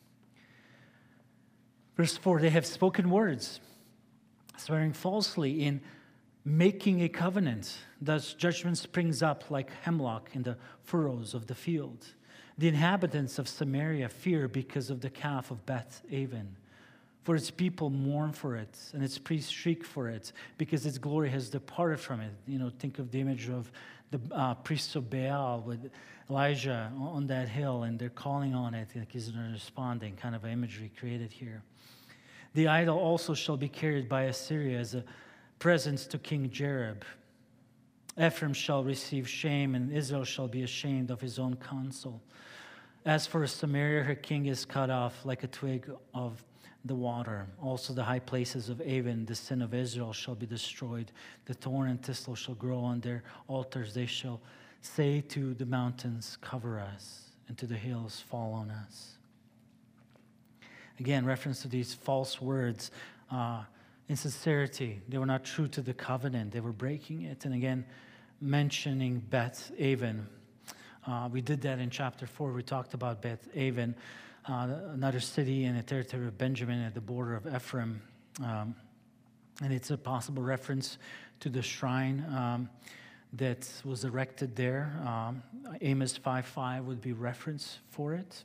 Verse four, they have spoken words, swearing falsely in making a covenant. Thus judgment springs up like hemlock in the furrows of the field. The inhabitants of Samaria fear because of the calf of Beth-aven. For its people mourn for it, and its priests shriek for it, because its glory has departed from it. You know, think of the image of the uh, priests of Baal with Elijah on that hill, and they're calling on it, like he's responding, kind of imagery created here. The idol also shall be carried by Assyria as a presents to King Jareb. Ephraim shall receive shame, and Israel shall be ashamed of his own counsel. As for Samaria, her king is cut off like a twig of the water. Also the high places of Aven, the sin of Israel, shall be destroyed. The thorn and thistle shall grow on their altars. They shall say to the mountains, cover us, and to the hills, fall on us. Again, reference to these false words, uh, insincerity. They were not true to the covenant. They were breaking it. And again, mentioning Beth Aven. Uh, we did that in chapter four. We talked about Beth Aven, uh, another city in the territory of Benjamin at the border of Ephraim. Um, and it's a possible reference to the shrine um, that was erected there. Um, Amos five five would be reference for it.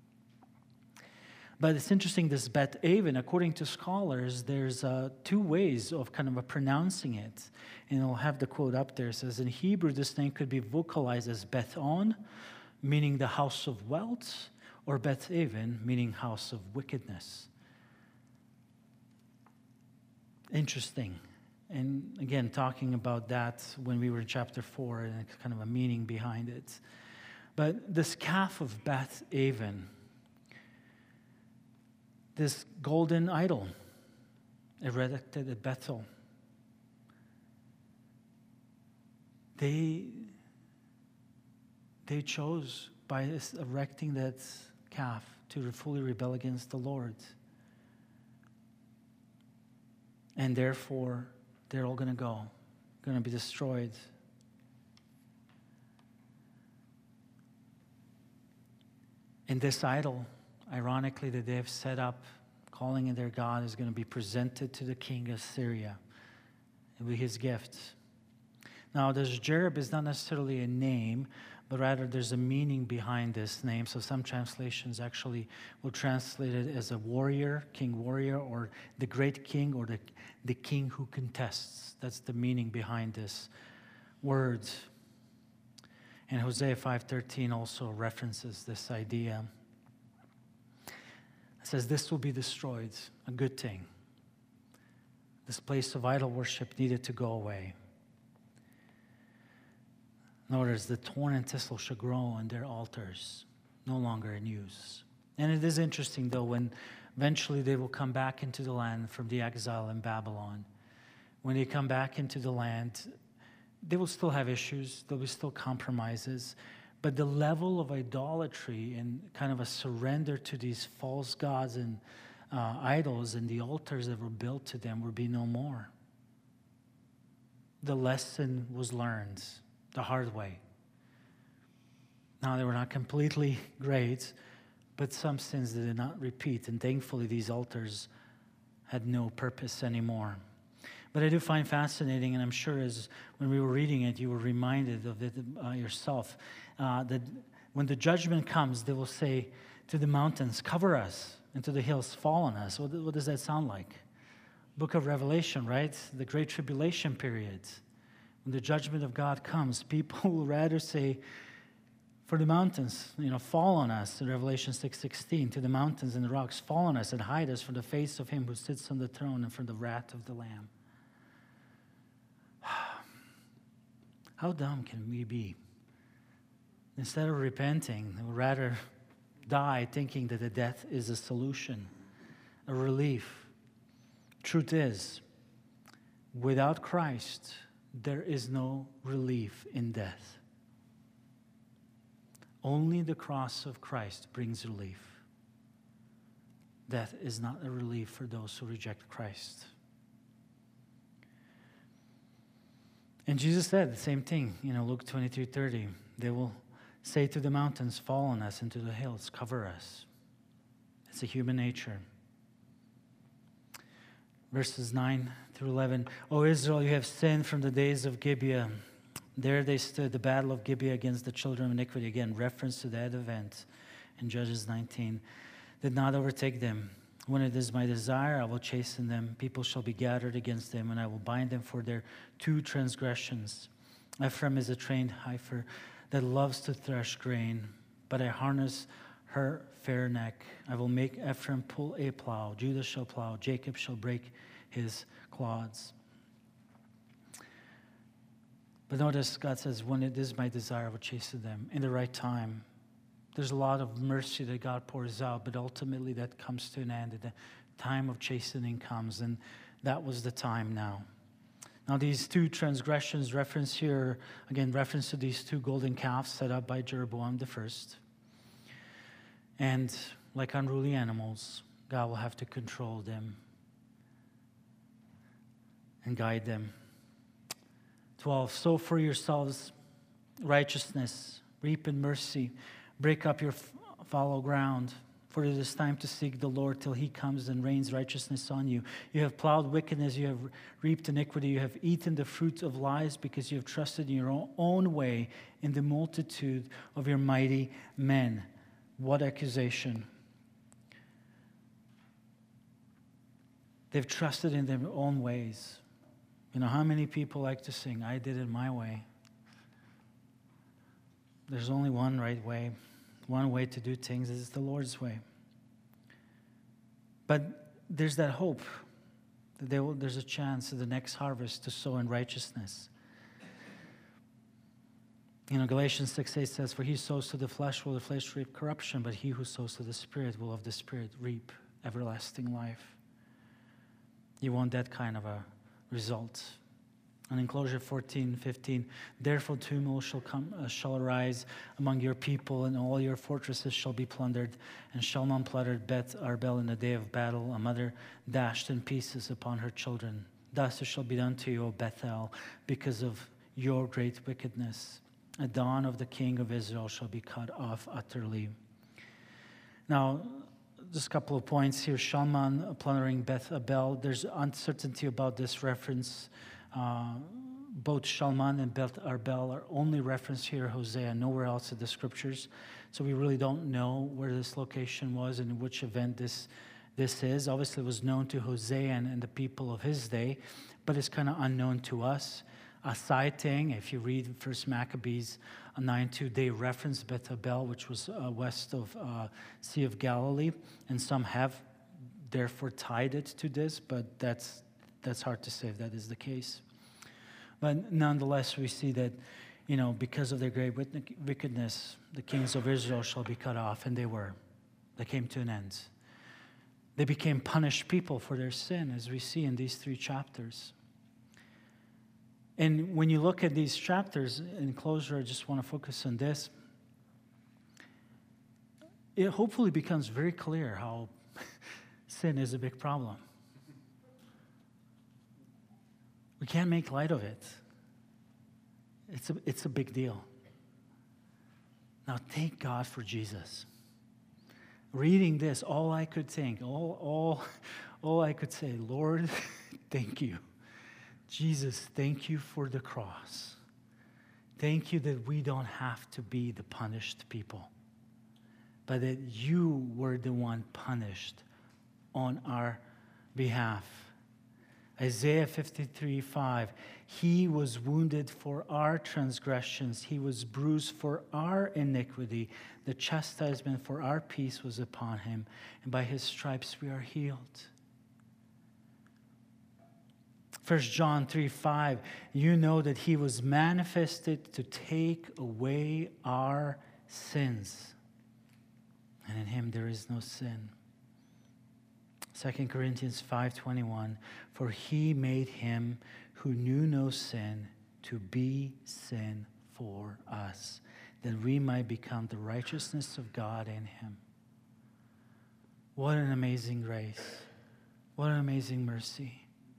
But it's interesting, this Beth Aven, according to scholars, there's uh, two ways of kind of a pronouncing it. And I'll have the quote up there. It says, in Hebrew, this name could be vocalized as Beth-on, meaning the house of wealth, or Beth Aven, meaning house of wickedness. Interesting. And again, talking about that when we were in chapter four, and kind of a meaning behind it. But this calf of Beth Aven, this golden idol erected at Bethel, they, they chose by erecting that calf to fully rebel against the Lord. And therefore, they're all going to go, going to be destroyed. And this idol, ironically, that they have set up, calling it their God, is going to be presented to the king of Syria. It will be his gift. Now, this Jerub is not necessarily a name, but rather there's a meaning behind this name. So some translations actually will translate it as a warrior, king warrior, or the great king, or the, the king who contests. That's the meaning behind this word. And Hosea five thirteen also references this idea. It says, this will be destroyed, a good thing. This place of idol worship needed to go away. Notice the thorn and thistle shall grow on their altars, no longer in use. And it is interesting, though, when eventually they will come back into the land from the exile in Babylon. When they come back into the land, they will still have issues, there will be still compromises, but the level of idolatry and kind of a surrender to these false gods and uh, idols and the altars that were built to them will be no more. The lesson was learned the hard way. Now, they were not completely great, but some sins they did not repeat, and thankfully these altars had no purpose anymore. But I do find fascinating, and I'm sure as when we were reading it, you were reminded of it uh, yourself, uh, that when the judgment comes, they will say to the mountains, cover us, and to the hills, fall on us. What, what does that sound like? Book of Revelation, right? The Great Tribulation period. When the judgment of God comes, people will rather say, for the mountains, you know, fall on us, in Revelation six sixteen, to the mountains and the rocks, fall on us and hide us from the face of him who sits on the throne and from the wrath of the Lamb. How dumb can we be? Instead of repenting, we'll rather die thinking that the death is a solution, a relief. Truth is, without Christ, there is no relief in death. Only the cross of Christ brings relief. Death is not a relief for those who reject Christ. And Jesus said the same thing, you know, Luke twenty-three thirty. They will say to the mountains, fall on us, and to the hills, cover us. It's a human nature. Verses nine through eleven. O Israel, you have sinned from the days of Gibeah. There they stood, the battle of Gibeah against the children of iniquity. Again, reference to that event in Judges nineteen. Did not overtake them. When it is my desire, I will chasten them. People shall be gathered against them, and I will bind them for their two transgressions. Ephraim is a trained heifer that loves to thresh grain, but I harness her fair neck. I will make Ephraim pull a plow. Judah shall plow. Jacob shall break his clods. But notice God says, when it is my desire, I will chasten them in the right time. There's a lot of mercy that God pours out, but ultimately that comes to an end. The time of chastening comes, and that was the time now. Now, these two transgressions reference here, again, reference to these two golden calves set up by Jeroboam the first. And like unruly animals, God will have to control them and guide them. twelve, sow for yourselves righteousness, reap in mercy, break up your f- fallow ground. For it is time to seek the Lord till he comes and rains righteousness on you. You have plowed wickedness, you have reaped iniquity, you have eaten the fruit of lies because you have trusted in your own way in the multitude of your mighty men. What accusation. They've trusted in their own ways. You know, how many people like to sing, I did it my way? There's only one right way. One way to do things is the Lord's way. But there's that hope that there will, there's a chance at the next harvest to sow in righteousness. You know, Galatians six eight says, for he who sows to the flesh will the flesh reap corruption, but he who sows to the Spirit will of the Spirit reap everlasting life. You want that kind of a result. And in Closure fourteen fifteen, therefore tumult shall come, uh, shall arise among your people, and all your fortresses shall be plundered, and Shalman plundered Beth Arbel in the day of battle, a mother dashed in pieces upon her children. Thus it shall be done to you, O Bethel, because of your great wickedness. A dawn of the king of Israel shall be cut off utterly. Now, just a couple of points here. Shalman plundering Beth Arbel. There's uncertainty about this reference. Uh, both Shalman and Beth Arbel are only referenced here, Hosea, nowhere else in the scriptures. So we really don't know where this location was and which event this this is. Obviously, it was known to Hosea and, and the people of his day, but it's kind of unknown to us. A side thing, if you read First Maccabees nine two, they reference Beth Arbel, which was uh, west of uh, Sea of Galilee, and some have therefore tied it to this, but that's That's hard to say if that is the case. But nonetheless, we see that, you know, because of their great wickedness, the kings of Israel shall be cut off, and they were. They came to an end. They became punished people for their sin, as we see in these three chapters. And when you look at these chapters, in closure, I just want to focus on this. It hopefully becomes very clear how sin is a big problem. We can't make light of it. It's a, it's a big deal. Now, thank God for Jesus. Reading this, all I could think, all, all, all I could say, Lord, thank you. Jesus, thank you for the cross. Thank you that we don't have to be the punished people, but that you were the one punished on our behalf. Isaiah fifty-three five, he was wounded for our transgressions. He was bruised for our iniquity. The chastisement for our peace was upon him, and by his stripes we are healed. First John three five, you know that he was manifested to take away our sins, and in him there is no sin. Second Corinthians five twenty-one, for he made him who knew no sin to be sin for us, that we might become the righteousness of God in him. What an amazing grace. What an amazing mercy.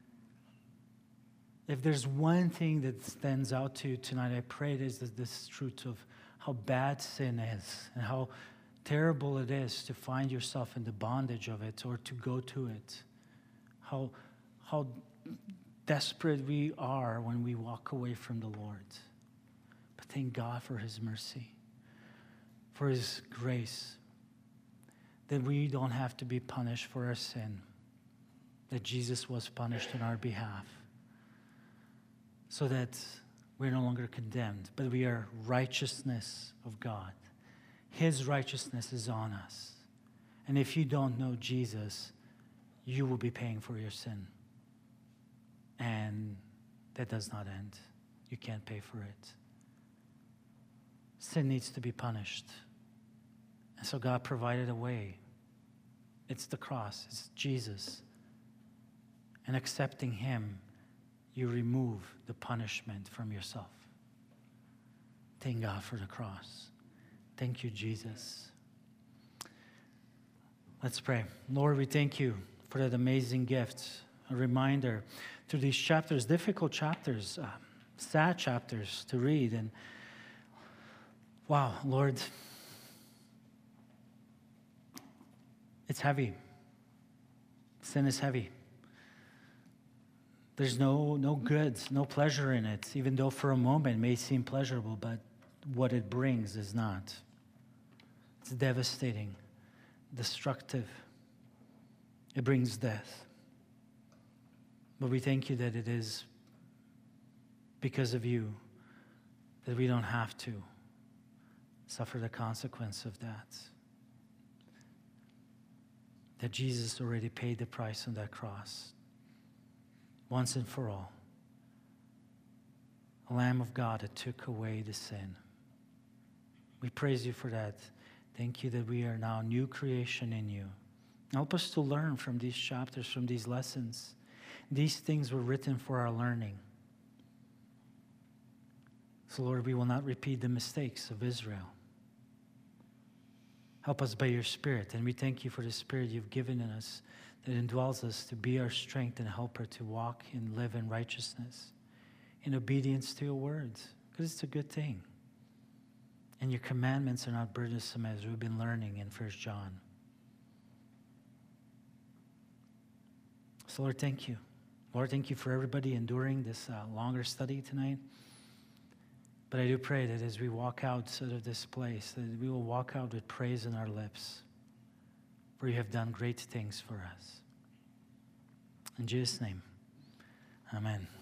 If there's one thing that stands out to you tonight, I pray it is this truth of how bad sin is and how terrible it is to find yourself in the bondage of it or to go to it. How, how desperate we are when we walk away from the Lord. But thank God for his mercy, for his grace, that we don't have to be punished for our sin, that Jesus was punished on our behalf, so that we're no longer condemned, but we are righteousness of God. His righteousness is on us. And if you don't know Jesus, you will be paying for your sin. And that does not end. You can't pay for it. Sin needs to be punished. And so God provided a way. It's the cross. It's Jesus. And accepting him, you remove the punishment from yourself. Thank God for the cross. Thank you, Jesus. Let's pray. Lord, we thank you for that amazing gift, a reminder through these chapters, difficult chapters, uh, sad chapters to read. And wow, Lord, it's heavy. Sin is heavy. There's no, no good, no pleasure in it, even though for a moment it may seem pleasurable, but what it brings is not. It's devastating, destructive. It brings death. But we thank you that it is because of you that we don't have to suffer the consequence of that. That Jesus already paid the price on that cross, once and for all. A Lamb of God that took away the sin. We praise you for that. Thank you that we are now new creation in you. Help us to learn from these chapters, from these lessons. These things were written for our learning. So, Lord, we will not repeat the mistakes of Israel. Help us by your Spirit, and we thank you for the Spirit you've given in us that indwells us to be our strength and helper to walk and live in righteousness, in obedience to your words, because it's a good thing. And your commandments are not burdensome, as we've been learning in First John. So, Lord, thank you. Lord, thank you for everybody enduring this uh, longer study tonight. But I do pray that as we walk out of this place, that we will walk out with praise in our lips, for you have done great things for us. In Jesus' name, amen.